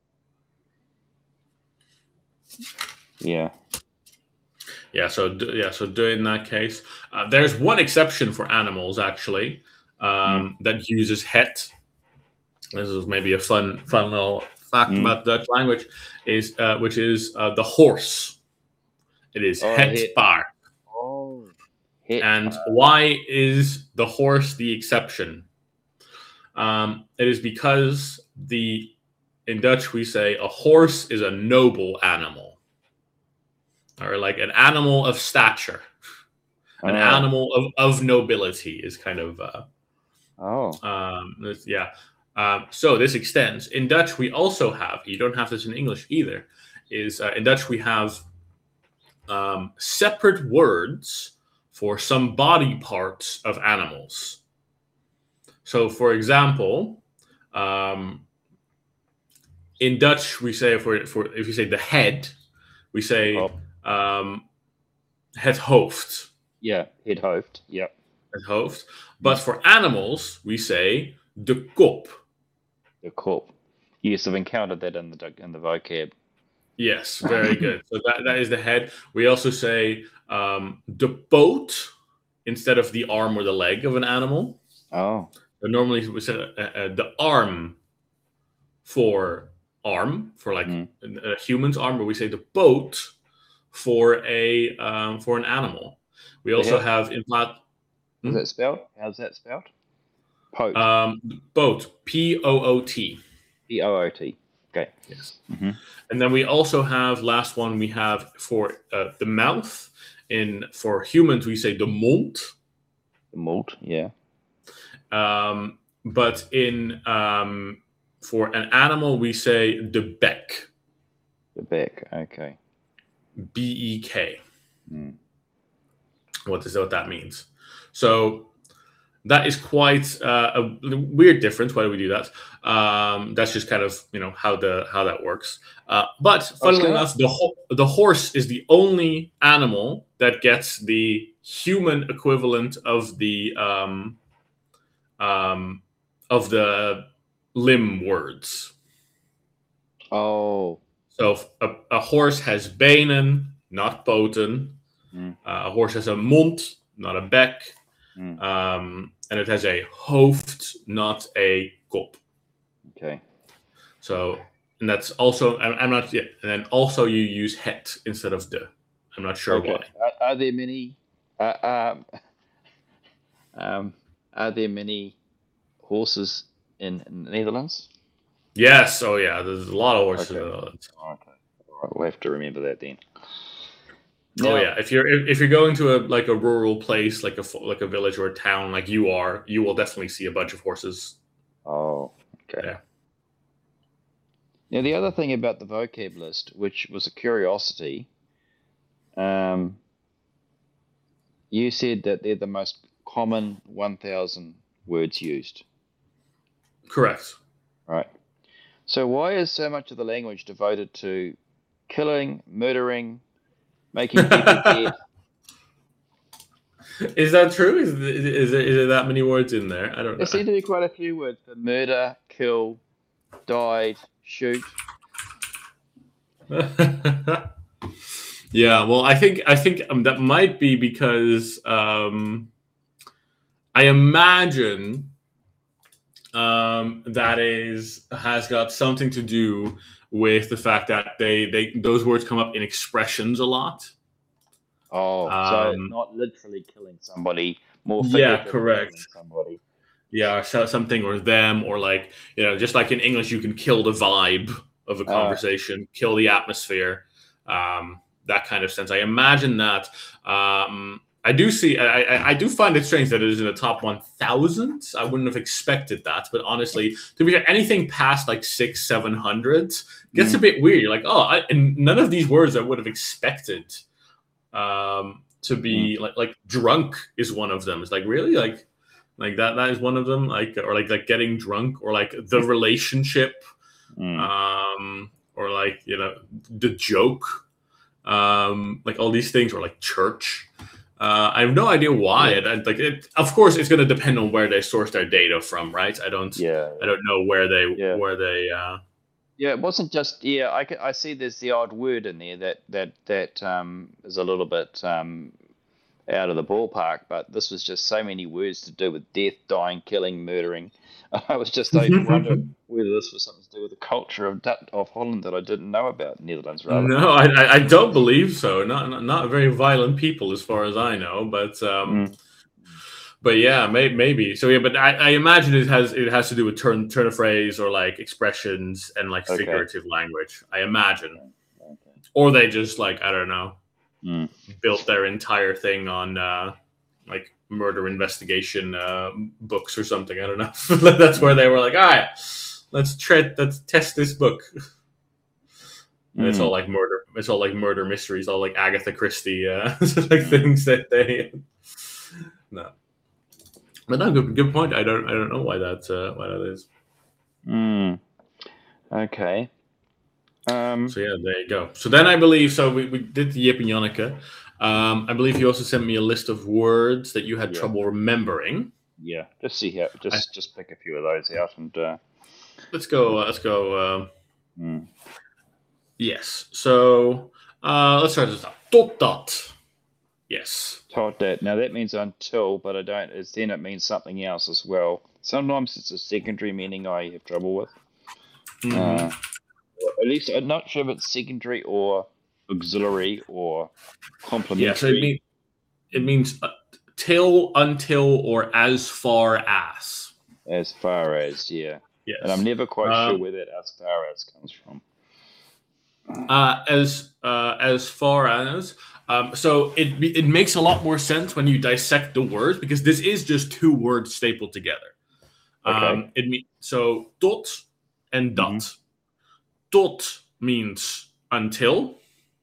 yeah. Yeah. So yeah. So in that case, uh, there's one exception for animals actually Mm. um, that uses het. This is maybe a fun, fun little fact Mm. about Dutch language, is uh, which is uh, the horse. It is Oh, het het. paard. Oh. Het And paard. why is the horse the exception? Um, it is because the in Dutch we say a horse is a noble animal, or like an animal of stature, an Oh. animal of, of nobility is kind of uh, Oh. um, yeah. Um, so this extends. In Dutch, we also have, you don't have this in English either, is uh, in Dutch we have um, separate words for some body parts of animals. So for example, um, in Dutch we say, for, for if you say the head, we say Oh. um, het hoofd. Yeah, het hoofd. Yep. Het hoofd. But for animals, we say de kop. The kop. Yes, I've encountered that in the in the vocab. Yes, very good. So that, that is the head. We also say um, de poot instead of the arm or the leg of an animal. Oh. So normally we say uh, uh, the arm for arm, for like Mm. a, a human's arm, but we say the poot for a um, for an animal. We also Yeah. have in plat. Is that spelled? How's that spelled? Poot. Um, boat. P O O T. P O O T. Okay. Yes. Mm-hmm. And then we also have, last one we have for uh, the mouth. In for humans we say de mond. The malt. Yeah. Um, but in um, for an animal we say de bek. The back. Okay. B E K. Mm. What is what that means? So that is quite uh, a weird difference. Why do we do that? Um, that's just kind of, you know, how the how that works. Uh, but funnily Okay. enough, the ho- the horse is the only animal that gets the human equivalent of the um, um, of the limb words. Oh. So a, a horse has benen, not poten. Mm. Uh, a horse has a mond, not a bek. Mm. Um, and it has a hoofd, not a kop. Okay. So, and that's also, I'm, I'm not yet, and then also you use het instead of de. I'm not sure Okay. why. Are, are there many? Uh, um, um, are there many horses in, in the Netherlands? Yes, oh yeah, there's a lot of horses Okay. in the Netherlands. Okay. All right. We'll have to remember that then. Oh Now- yeah, if you're if, if you're going to a like a rural place, like a fo- like a village or a town, like you are, you will definitely see a bunch of horses. Oh, okay. Yeah. Now, the other thing about the vocab list, which was a curiosity, um, you said that they're the most common one thousand words used, Correct. right? So why is so much of the language devoted to killing, murdering, making people dead? Is that true? Is, is, is, there, is there that many words in there? I don't know. There seem to be quite a few words for murder, kill, died, shoot. Yeah, well, I think I think um, that might be because um, I imagine um, that is has got something to do with the fact that they they those words come up in expressions a lot. Oh, so Um, not literally killing somebody, more Yeah, figuratively correct. killing somebody. Yeah, or so- something or them, or like, you know, just like in English, you can kill the vibe of a Uh. conversation, kill the atmosphere, um, that kind of sense. I imagine that. Um, I do see. I, I, I do find it strange that it is in the top one thousand. I wouldn't have expected that, but honestly, to be fair, anything past like six, seven hundred gets Mm. a bit weird. You're like, oh, I, and none of these words I would have expected um, to be like like drunk is one of them. It's like, really, like. Like that that is one of them. Like or like like getting drunk or like the relationship, Mm. um, or like you know the joke, um, like all these things or like church. Uh, I have no idea why. Yeah. It, I- like it, of course, it's going to depend on where they source their data from, right? I don't, Yeah. I don't know where they, Yeah. where they. Uh, Yeah, it wasn't just yeah. I, ca- I see there's the odd word in there that that that um, is a little bit um, out of the ballpark, but this was just so many words to do with death, dying, killing, murdering. I was just I wonder whether this was something to do with the culture of Dut- of Holland that I didn't know about, Netherlands rather. no, I, I, I don't believe so. Not, not, not very violent people, as far as I know. But, um, Mm. but yeah, may, maybe. So yeah, but I, I imagine it has, it has to do with turn, turn of phrase or like expressions and like Okay. figurative language. I imagine, Okay. or they just like I don't know. Mm. built their entire thing on uh, like murder investigation uh, books or something. I don't know. That's where they were like, all right, let's tread, let's test this book. And it's Mm. all like murder. It's all like murder mysteries, all like Agatha Christie, uh, like Mm. things that they. No, but no, good, good point. I don't, I don't know why that, uh, why that is. Mm. Okay. Um, So yeah, there you go. So then I believe so. We, we did the Yip and Janneke. Um, I believe you also sent me a list of words that you had Yeah. trouble remembering. yeah, just see how just I- just pick a few of those out and. Uh, Let's go. Uh, let's go. Uh, mm. yes. So uh, let's start this up. Tot dat. Yes. Tot that. Now that means until, but I don't. It's then it means something else as well. Sometimes it's a secondary meaning I have trouble with. Mhm. Uh, at least I'm not sure if it's secondary or auxiliary or complementary. Yeah. So it, mean, it means uh, till, until, or as far as. As far as, yeah. Yes. And I'm never quite Um, sure where that as far as comes from. Uh, as uh, as far as um, so it it makes a lot more sense when you dissect the words because this is just two words stapled together. Okay. Um, it mean so tot and dat. Mhm. Tot means until,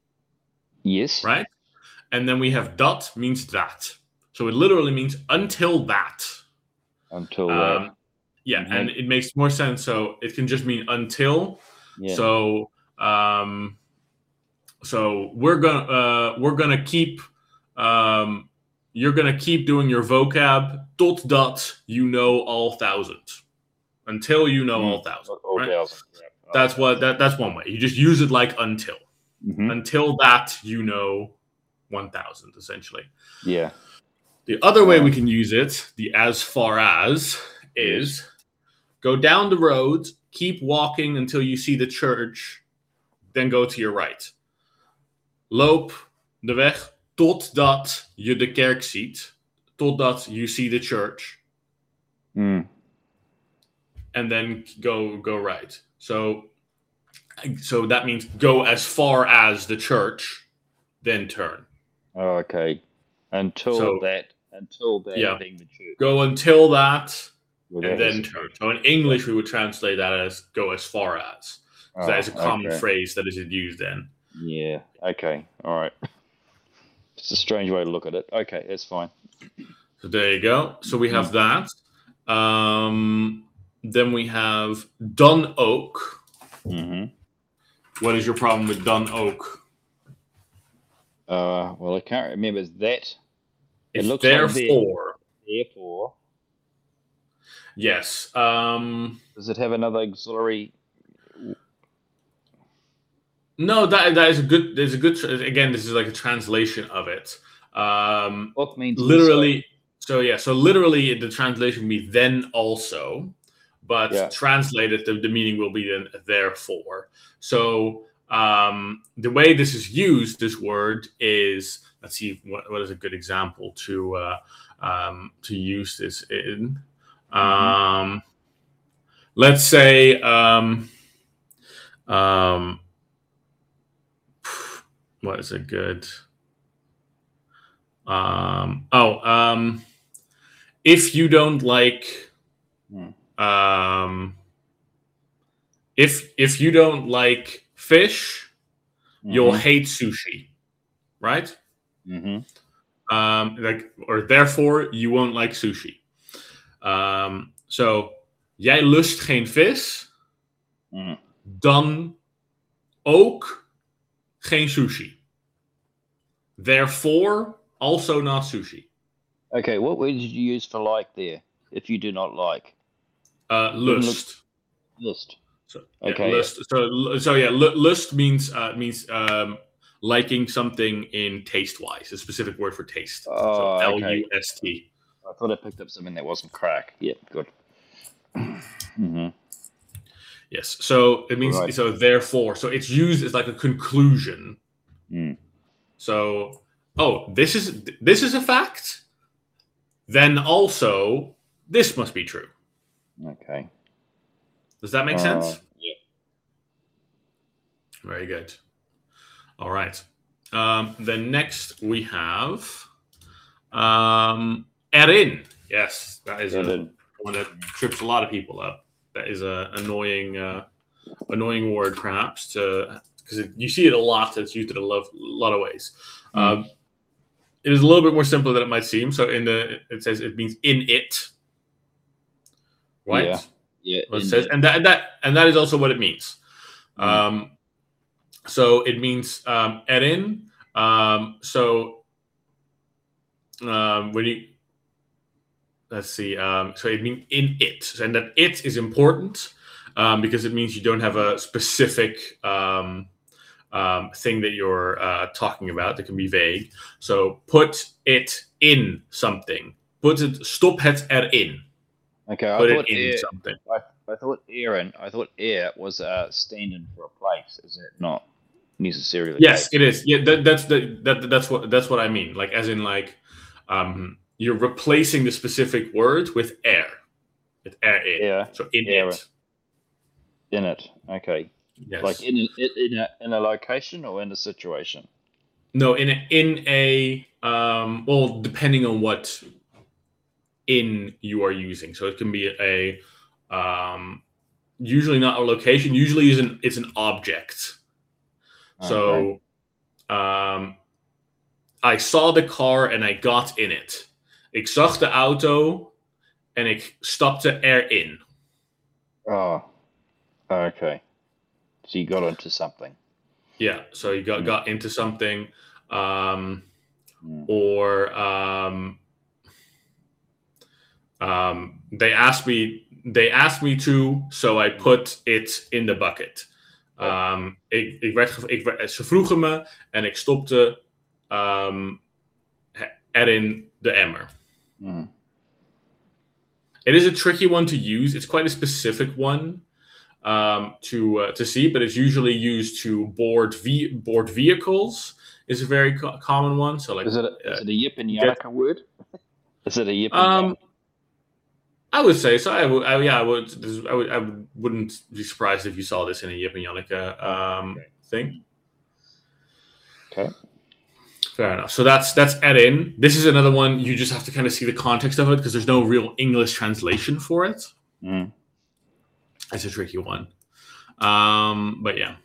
Yes. right? And then we have dat means that. So it literally means until that. Until Um, that. yeah, Mhm. and it makes more sense. So it can just mean until. Yeah. So um, so we're gonna uh, we're gonna keep um, you're gonna keep doing your vocab tot dat you know all thousand until you know Mm. all thousand. All Right? thousand. Yeah. That's what that that's one way. You just use it like until Mhm. until that you know one thousand essentially. Yeah. The other way Uh, we can use it, the as far as, is go down the road, keep walking until you see the church, then go to your right. Loop de weg totdat je de kerk ziet, totdat you see the church, Mm. and then go go right. So, so that means go as far as the church, then turn. Oh, okay. Until So- that. Until that Yeah. being the church. Go until that, Well, and that then is the turn. church. So in English, we would translate that as go as far as. Oh, That is a common okay. phrase that is used then. Yeah. Okay. All right. It's a strange way to look at it. Okay, that's fine. So there you go. So we have that. Um, then we have dun oak. Mm-hmm. What is your problem with dun oak? Uh, well, I can't remember. Is that It's looks like therefore. therefore? Yes. Um, Does it have another auxiliary? no, that that is a good. There's a good. Again, this is like a translation of it. Um, What means literally. So yeah. So literally, the translation would be then also, but Yeah. translated, the, the meaning will be then therefore. So um, the way this is used, this word is. Let's see. What, what is a good example to uh, um, to use this in? Um, let's say. Um, um, what is it good? Um, oh, um, if you don't like, Hmm. um, if if you don't like fish, you'll hate sushi, right? Mm-hmm. Um, like, or therefore you won't like sushi. Um, so, jij lust geen vis, Mm. dan ook geen sushi. Therefore, also not sushi. Okay, what word did you use for like there? If you do not like. Uh, lust. Lust. So, yeah, Okay. lust. So, so yeah, lust means uh, means um, liking something in taste wise. A specific word for taste. Oh, so okay. L U S T. I thought I picked up something that wasn't crack. Yep, good. Mm-hmm. Yes. So it means Right. so therefore. So it's used as like a conclusion. Mm. So oh, this is this is a fact. Then also this must be true. Okay. Does that make Uh, sense? yeah. Very good. All right. Um, then next we have um, erin. Yes, that is a, Erin. one that trips a lot of people up. That is a annoying, uh, annoying word, perhaps, because you see it a lot. It's used in a lot, a lot of ways. Mm. Um, it is a little bit more simple than it might seem. So in the it says it means in it, right? Yeah. Yeah. What it says, and that and that and that is also what it means. Mm. Um, so it means um, erin. Um, so um, when you let's see, um, so it means in it, and that it is important um, because it means you don't have a specific um, um, thing that you're uh, talking about that can be vague. So put it in something. Put it. Stop het erin. Okay. Put I it thought in air, something. I, I thought Aaron. I thought air was uh, standing for a place. Is it not necessarily? Yes, case? it is. Yeah, that, that's the that that's what that's what I mean. Like as in like um, you're replacing the specific word with air. With air in. Yeah. So in Air. it. In it. Okay. Yes. Like in a, in a in a location or in a situation. No, in a, in a um, well, depending on what in you are using. So it can be a um, usually not a location. Usually is an it's an object. So um, I saw the car and I got in it. Ik zag de auto en ik stapte erin. Oh. Okay. So you got into something. Yeah, so you got, Mm. got into something, um, Mm. or um, um, they asked me they asked me to, so I put it in the bucket. Um, ik, ik werd, ik werd, ze vroegen me en ik stopte um, erin de emmer. Mm. It is a tricky one to use. It's quite a specific one um, to uh, to see, but it's usually used to board ve- board vehicles. Is a very co- common one. So, like, Is it a, uh, is it a Yip and Yannicka word? Is it a Yip and um, Yannicka? I would say so. I would, I, yeah, I would, I would, I wouldn't be surprised if you saw this in a Yip and Yannicka um, Okay. thing. Okay. Fair enough. So that's that's erin. This is another one you just have to kind of see the context of it because there's no real English translation for it. Mm. It's a tricky one. Um, but yeah.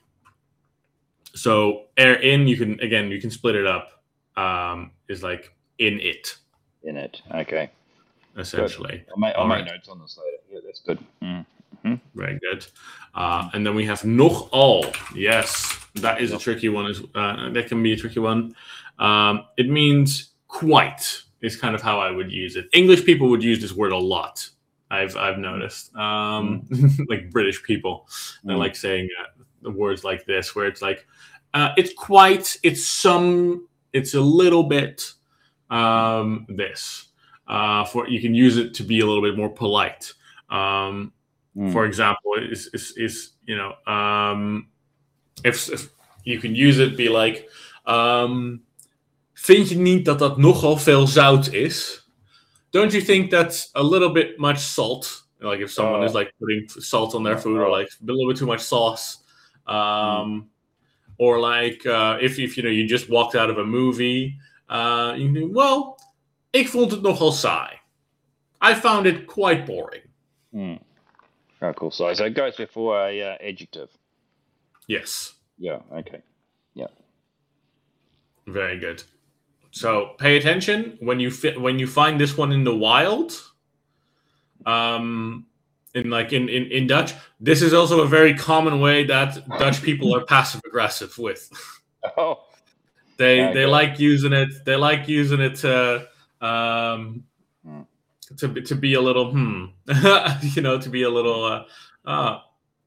So erin, you can again you can split it up. Um, is like in it. In it. Okay. Essentially. I'll make, I'll All make right. notes on this later. Yeah, that's good. Mm. Mm-hmm. Very good. Uh, and then we have nogal. Yes, that is a tricky one. As uh, that can be a tricky one. Um, it means quite. Is kind of how I would use it. English people would use this word a lot. I've I've noticed. Um, mm. Like British people, mm. they like saying uh, the words like this, where it's like uh, it's quite. It's some. It's a little bit. Um, this. Uh, for you can use it to be a little bit more polite. Um, mm. For example, is, is is you know um, if, if you can use it, be like, um, vind je niet dat dat nogal veel zout is? Don't you think that's a little bit much salt? Like if someone uh, is like putting salt on their food, uh, or like a little bit too much sauce, um, mm. or like uh, if if you know you just walked out of a movie, uh, you think, well. Ik vond het nogal saai. I found it quite boring. Mm. Oh, cool. So, so it goes before a uh, adjective. Yes. Yeah. Okay. Yeah. Very good. So pay attention when you fi- when you find this one in the wild. um, in like in, in, in Dutch. This is also a very common way that Dutch people are passive aggressive with. Oh, they okay. they like using it. They like using it to um, Hmm. to be- to be a little hmm, you know, to be a little uh, uh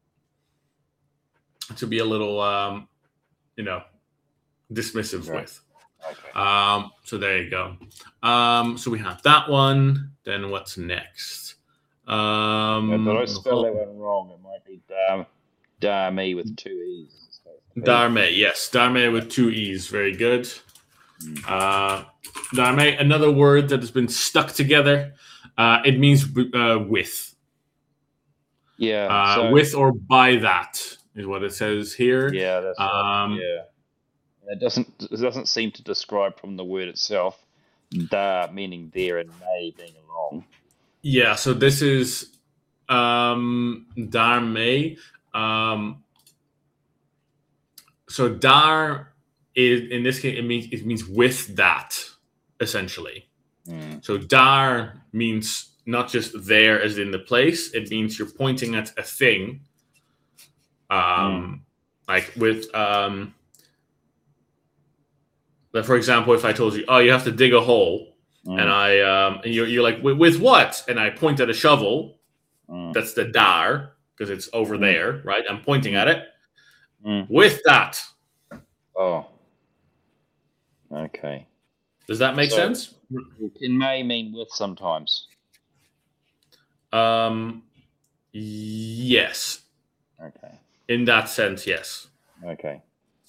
to be a little um, you know, dismissive Right. with. Okay. Um, so there you go. Um, so we have that one. Then what's next? Um, Yeah, did I spell that one wrong? It might be Dar Darme with two E's. Darme, yes. Darme with two E's. Very good. Uh, Darme, another word that has been stuck together. Uh, it means uh, with. Yeah. Uh, so, with or by that is what it says here. yeah, that's um, right. Yeah. It doesn't it doesn't seem to describe from the word itself. Da meaning there and may being along. Yeah, so this is um, Darme. Um, so dar is in this case it means it means with that essentially. Mm. So dar means not just there as in the place. It means you're pointing at a thing. Um, Mm. like with um, like for example, if I told you, oh, you have to dig a hole, Mm. and I um, and you're, you're like, with, with what? And I point at a shovel. Mm. That's the dar because it's over Mm. there, right? I'm pointing Mm. at it. Mm. With that. Oh. Okay. Does that make So, sense? Can may mean with sometimes. Um, yes. Okay. In that sense, yes. Okay.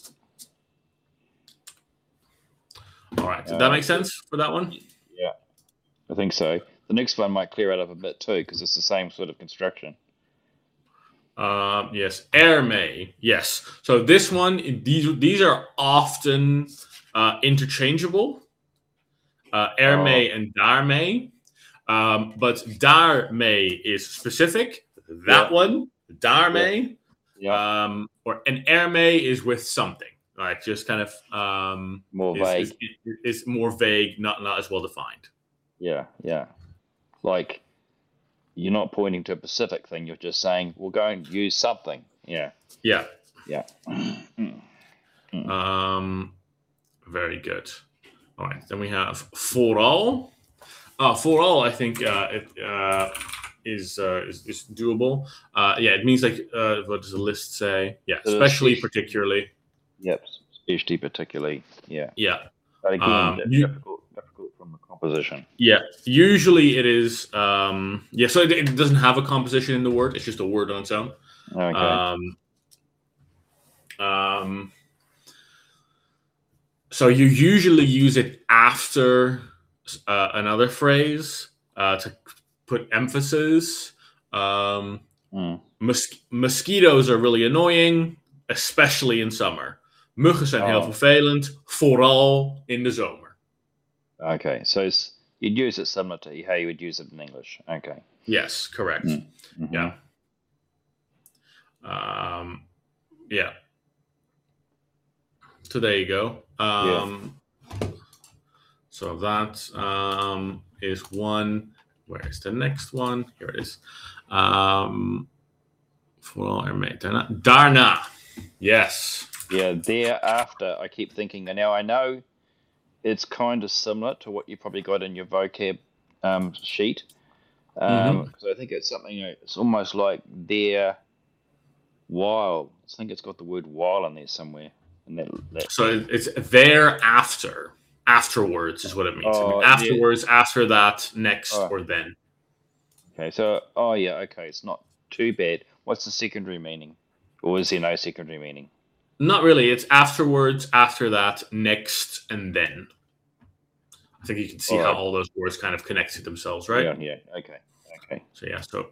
All right. Did Uh, that make sense for that one? Yeah, I think so. The next one might clear it up a bit too, because it's the same sort of construction. Um, yes. Erme. Yes. So this one, these these are often uh, interchangeable. Uh, Erme Oh. and Darme. Um, but Darme is specific. That Yeah. one, Darme. Yeah. Um, or an Erme is with something. Like just kind of um, More is, vague. is, is, is more vague, not not as well defined. Yeah, yeah. Like you're not pointing to a specific thing. You're just saying we're going to use something. Yeah. Yeah. Yeah. Um, very good. All right. Then we have for all. Uh, for all, I think uh, it uh, is, uh, is is doable. Uh, yeah, it means like uh, what does the list say? Yeah, So especially, especially- particularly. Yep. Especially, particularly. Yeah. Yeah. But again, Um, you- difficult, difficult from the composition. Yeah, usually it is. Um, yeah, so it, it doesn't have a composition in the word. It's just a word on its own. Okay. Um, um, so you usually use it after uh, another phrase uh, to put emphasis. Um, Mm. mos- mosquitoes are really annoying, especially in summer. Muggen zijn heel Oh. vervelend, vooral in de zomer. Okay. So it's, you'd use it similar to how you would use it in English. Okay. Yes, correct. Mm. Mhm. Yeah. Um, yeah. So there you go. Um, So that um, is one. Where is the next one? Here it is. Um, Darna. Darna. Yes. Yeah, thereafter, I keep thinking, and now I know it's kind of similar to what you probably got in your vocab um, sheet. Um, Mhm. Because I think it's something, it's almost like there while. I think it's got the word while in there somewhere. And that, that So it- it's thereafter. Afterwards is what it means. I mean, Oh, yeah. afterwards, after that, next, Oh. or then. Okay, so, oh yeah, okay, it's not too bad. What's the secondary meaning? Or is there no secondary meaning? Not really. It's afterwards, after that, next, and then. I think you can see All how right. all those words kind of connect to themselves, right? Yeah, yeah, okay, okay. So yeah, so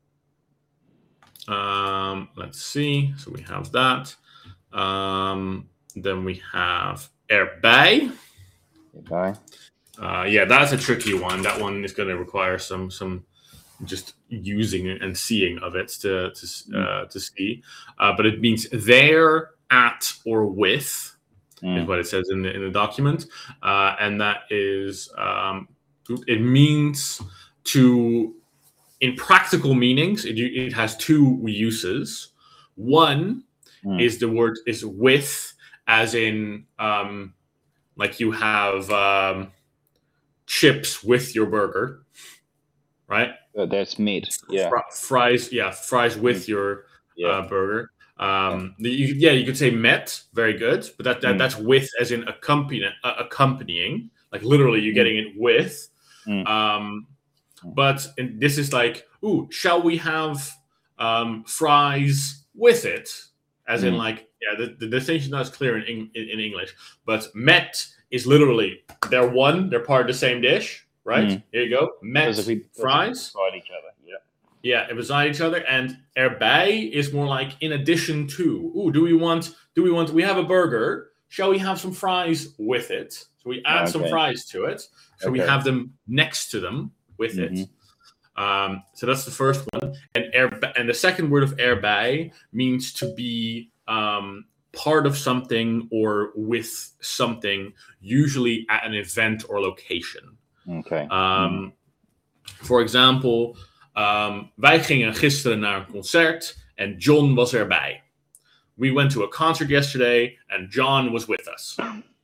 um, let's see. So we have that. Um, then we have erbij. Okay. Uh, yeah, that's a tricky one. That one is going to require some some just using it and seeing of it to to uh, to see. Uh, but it means there, at, or with. Mm. Is what it says in the in the document, uh, and that is um, it means to in practical meanings, it, it has two uses. One Mm. is the word is with, as in um, like you have um, chips with your burger, right? Uh, That's meat. Yeah. Fr- fries, yeah, fries with Mm. your Yeah. uh, burger. Um, the- you, yeah, you could say met, very good, but that, that Mm. that's with as in accompany, uh, accompanying, like literally you're Mm. getting it with. Mm. Um, Mm. but in, this is like, ooh, shall we have um, fries with it? As in, Mm. like, yeah, the, the distinction is not as clear in, in in English, but met is literally they're one, they're part of the same dish, right? Mm. Here you go, met Physically, fries. beside each other. Yeah. Yeah, beside each other, and erbij is more like in addition to. Ooh, do we want? Do we want? We have a burger. Shall we have some fries with it? So we add some Okay. fries to it. So we Okay. have them next to them with Mhm. it. Um, so that's the first one. And er, and the second word of erbij means to be um, part of something or with something, usually at an event or location. Okay. Um, For example, um, wij gingen gisteren naar een concert en John was erbij. We went to a concert yesterday and John was with us.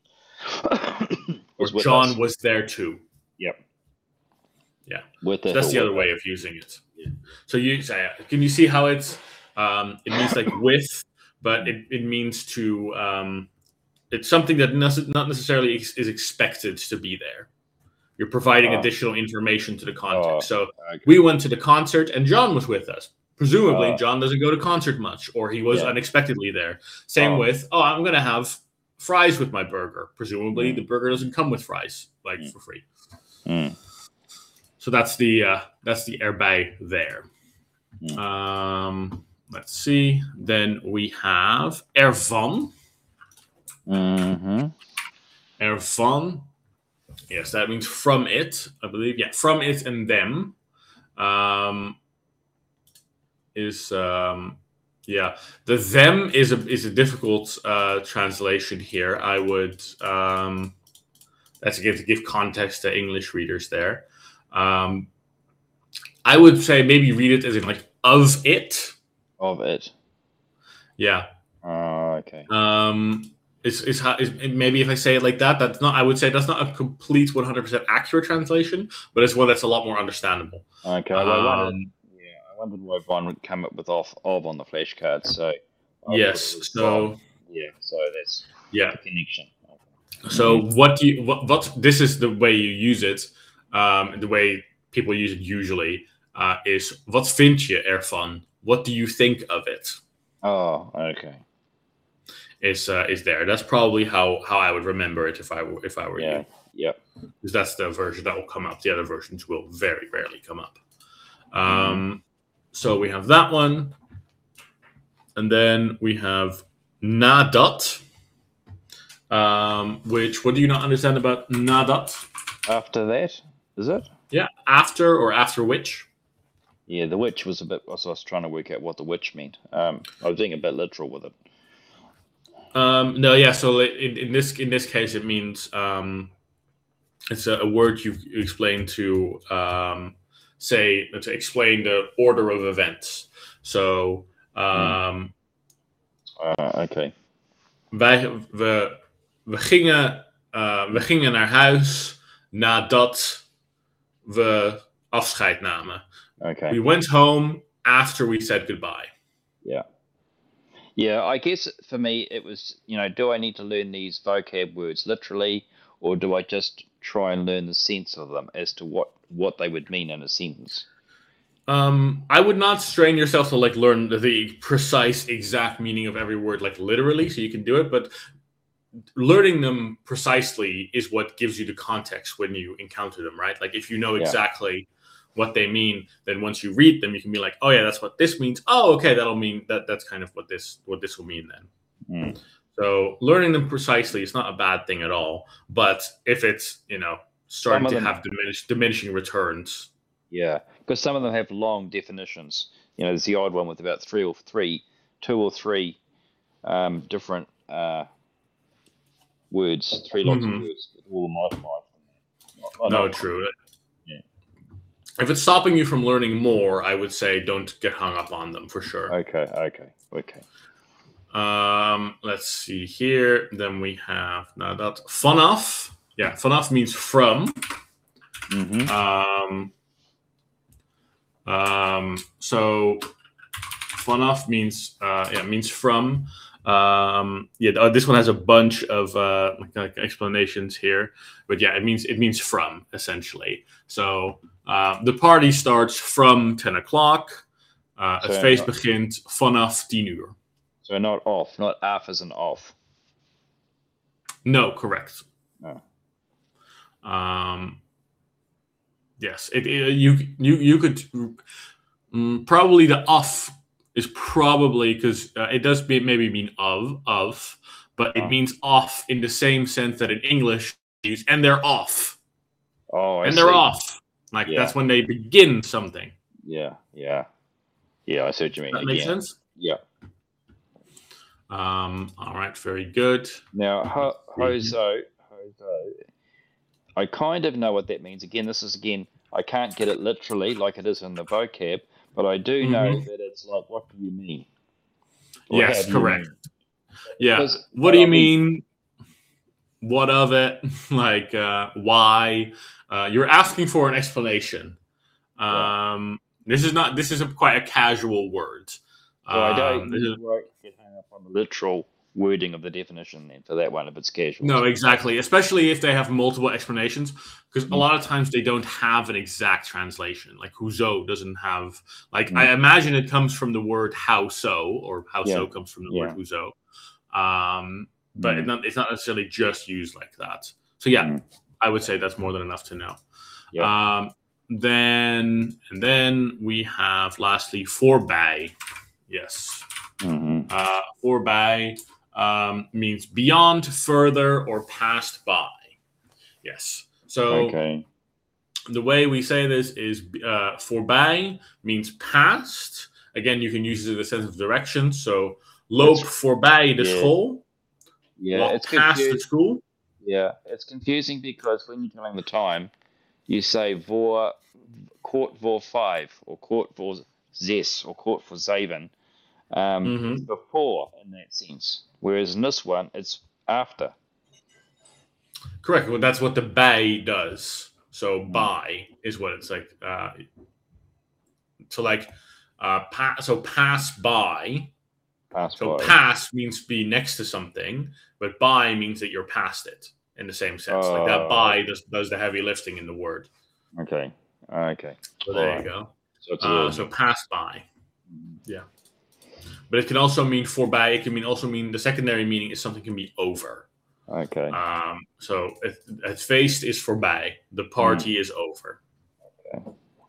Was or with John us. was there too. Yep. Yeah. With So it. that's the or other with way it. of using it. Yeah. So you say, can you see how it's um, it means like with, but it, it means to um, it's something that nece- not necessarily is, is expected to be there. You're providing Oh. additional information to the context. Oh, so okay. we went to the concert and John was with us. Presumably, Oh. John doesn't go to concert much, or he was Yeah. unexpectedly there. Same Oh. with, oh, I'm going to have fries with my burger. Presumably, Mm. the burger doesn't come with fries, like Mm. for free. Mm. So that's the uh, that's the erbij there. Mm. Um, let's see. Then we have ervan. Mm-hmm. Ervan. Yes, that means from it, I believe. Yeah, from it and them. Um, is um, yeah, the them is a is a difficult uh, translation here. I would um, that's to give to give context to English readers there. Um, I would say maybe read it as in like of it. Of it. Yeah. Oh, okay. Um, is is how is maybe if I say it like that, that's not. I would say that's not a complete one hundred percent accurate translation, but it's one that's a lot more understandable. Okay. Well, I wondered, Um, yeah, I wondered why Von would come up with off of on the flashcard. So. I thought yes. it was So from. Yeah. So that's yeah. the connection. Okay. So Mhm. what do you what, what this is the way you use it, um, the way people use it usually uh, is wat vind je ervan? What do you think of it? Oh, okay. Is uh, is there? That's probably how how I would remember it if I were if I were Yeah. you, Yep. because that's the version that will come up. The other versions will very rarely come up. Um, so we have that one, and then we have nadat. Um, which what do you not understand about nadat? After that, is it? Yeah, after or after which. Yeah, the witch was a bit. So I was trying to work out what the witch meant. Um, I was being a bit literal with it. Um, no, yeah. So in, in this in this case, it means um, it's a, a word you explain to um, say to explain the order of events. So um, Uh, okay. wij we we gingen uh, we gingen naar huis nadat we afscheid namen. Okay. We went home after we said goodbye. Yeah. Yeah, I guess for me it was, you know, do I need to learn these vocab words literally, or do I just try and learn the sense of them as to what, what they would mean in a sentence? Um, I would not strain yourself to like learn the, the precise exact meaning of every word, like literally, so you can do it, but learning them precisely is what gives you the context when you encounter them, right? Like if you know Yeah. exactly what they mean, then once you read them, you can be like, oh yeah, that's what this means. Oh, okay, that'll mean that that's kind of what this what this will mean then. Mm. So learning them precisely is not a bad thing at all. But if it's, you know, starting Some to of them- have diminish, diminishing returns. Yeah, because some of them have long definitions. You know, there's the odd one with about three or three, two or three um, different uh, words, three lots Mhm. of words, with all modified. Not- No, not- true. Yeah. if it's stopping you from learning more, I would say don't get hung up on them for sure. Okay, okay, okay. Um, let's see here. Then we have now that vanaf. Yeah, vanaf means from. Mm-hmm. Um, um, so vanaf means uh, yeah means from. Um, yeah, this one has a bunch of uh, like explanations here, but yeah, it means it means from essentially. So uh, the party starts from ten o'clock. Uh, So het feest not- begint vanaf tien uur. So not off, not af as an off. No, correct. No. Um, yes, it, it, you you you could mm, probably the off is probably because uh, it does be, maybe mean of of, but it Oh. means off in the same sense that in English use and they're off Oh, I and they're see. off. Like Yeah. that's when they begin something. Yeah, yeah, yeah. I see what you mean. That makes again. sense. Yeah. Um, all right, very good. Now, ho- hozo, hozo. I kind of know what that means. Again, this is again. I can't get it literally like it is in the vocab, but I do know Mhm. that it's like, what do you mean? Or Yes, have you correct. mean? Yeah. Because- What do you I mean- mean? What of it? Like uh, why? Uh, you're asking for an explanation. Um, This is not. This is a, quite a casual word. Well, I don't Um, this is- work, get hung up on the literal wording of the definition then for that one if it's casual. no, exactly. Especially if they have multiple explanations, because a Mm. lot of times they don't have an exact translation. Like Huzo doesn't have. Like Mm. I imagine it comes from the word how so, or how so Yeah. comes from the Yeah. word Huzo. Um, but Mm. it not, it's not necessarily just used like that. So yeah, Mm. I would say that's more than enough to know. Yeah. Um, then and then we have lastly voorbij. Yes, Mhm. uh, voorbij um, means beyond, further, or passed by. Yes. So Okay. the way we say this is uh, voorbij means past. Again, you can use it in the sense of direction. So loop It's- voorbij de yeah. school. Yeah, Walk it's past the confusing. school. Yeah, it's confusing because when you're telling the time, you say voor kwart voor five or kwart voor zes or kwart voor zeven. Um, Mhm. It's before in that sense, whereas in this one it's after. Correct. Well, that's what the bij does. So Mm. by is what it's like. Uh, so like, uh, pa- so pass by. Pass So by. pass means be next to something, but by means that you're past it in the same sense. like that Oh. by does, does the heavy lifting in the word. Okay. Okay. So there Alright. you go. So it's a Uh, little- so pass by. Yeah. But it can also mean voorbij. It can mean also mean the secondary meaning is something can be over. okay. Um, so het, het feest is voorbij. The party is over. Okay.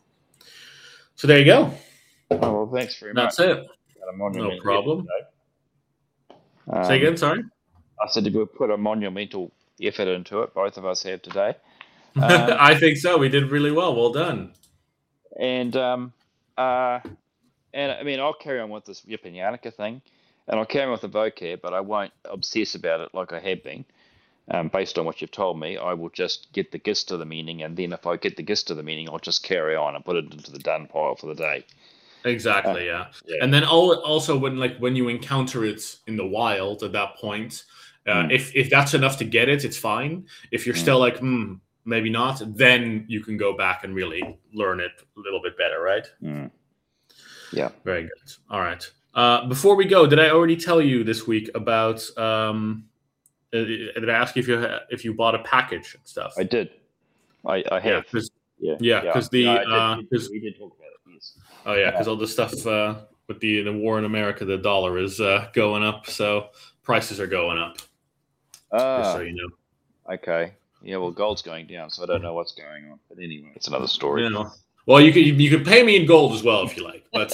So there you go. Oh, well, thanks very That's much. it. Got a monumental problem. effort today. Um, Say again, sorry. I said we put a monumental effort into it. Both of us have today. Um, I think so. We did really well. Well done. And um, uh, and I mean, I'll carry on with this Yapinyanica thing, and I'll carry on with the vocab, but I won't obsess about it like I have been. Um, based on what you've told me, I will just get the gist of the meaning, and then if I get the gist of the meaning, I'll just carry on and put it into the done pile for the day. Exactly. Yeah. Yeah. And then al- also when like when you encounter it in the wild at that point, uh, Mm. if if that's enough to get it, it's fine. If you're Mm. still like, hmm, maybe not, then you can go back and really learn it a little bit better, right? Mm. Yeah. Very good. All right. Uh, before we go, did I already tell you this week about? Um, uh, did I ask you if you ha- if you bought a package and stuff? I did. I, I Yeah, have. 'cause- Yeah. yeah, 'cause the, I did- uh, we did- 'cause- we did talk about it. Yes. oh yeah, because all the stuff uh, with the the war in America, the dollar is uh, going up, so prices are going up. Just Ah, so you know. okay. Yeah. Well, gold's going down, so I don't know what's going on. But anyway, it's another story. You know. Well, you could you could pay me in gold as well if you like, but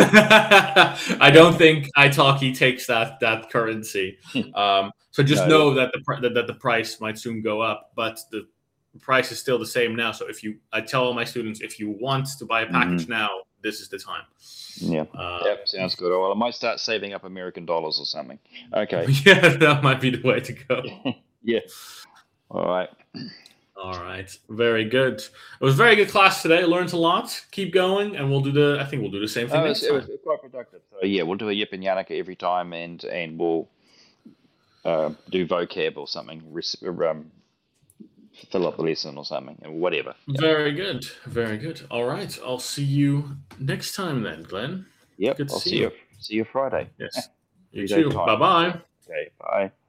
I don't think Italki takes that that currency. Um, so just No. know that the pr- that, that the price might soon go up, but the price is still the same now. So if you, I tell all my students, if you want to buy a package Mm-hmm. now, this is the time. Yeah. Uh, Yep. Sounds good. Well, I might start saving up American dollars or something. Okay. Yeah, that might be the way to go. Yeah. All right. All right. Very good. It was a very good class today. I learned a lot. Keep going, and we'll do the. I think we'll do the same thing Oh, it, next was, it time. was quite productive. So yeah, we'll do a Yip and Yannicka every time, and and we'll uh, do vocab or something. Um, fill up the lesson or something, or whatever. Yeah. Very good. Very good. All right. I'll see you next time then, Glenn. Yep. Good to I'll see see you. you. See you Friday. Yes. You Three-day too. time. Bye bye. Okay. Bye.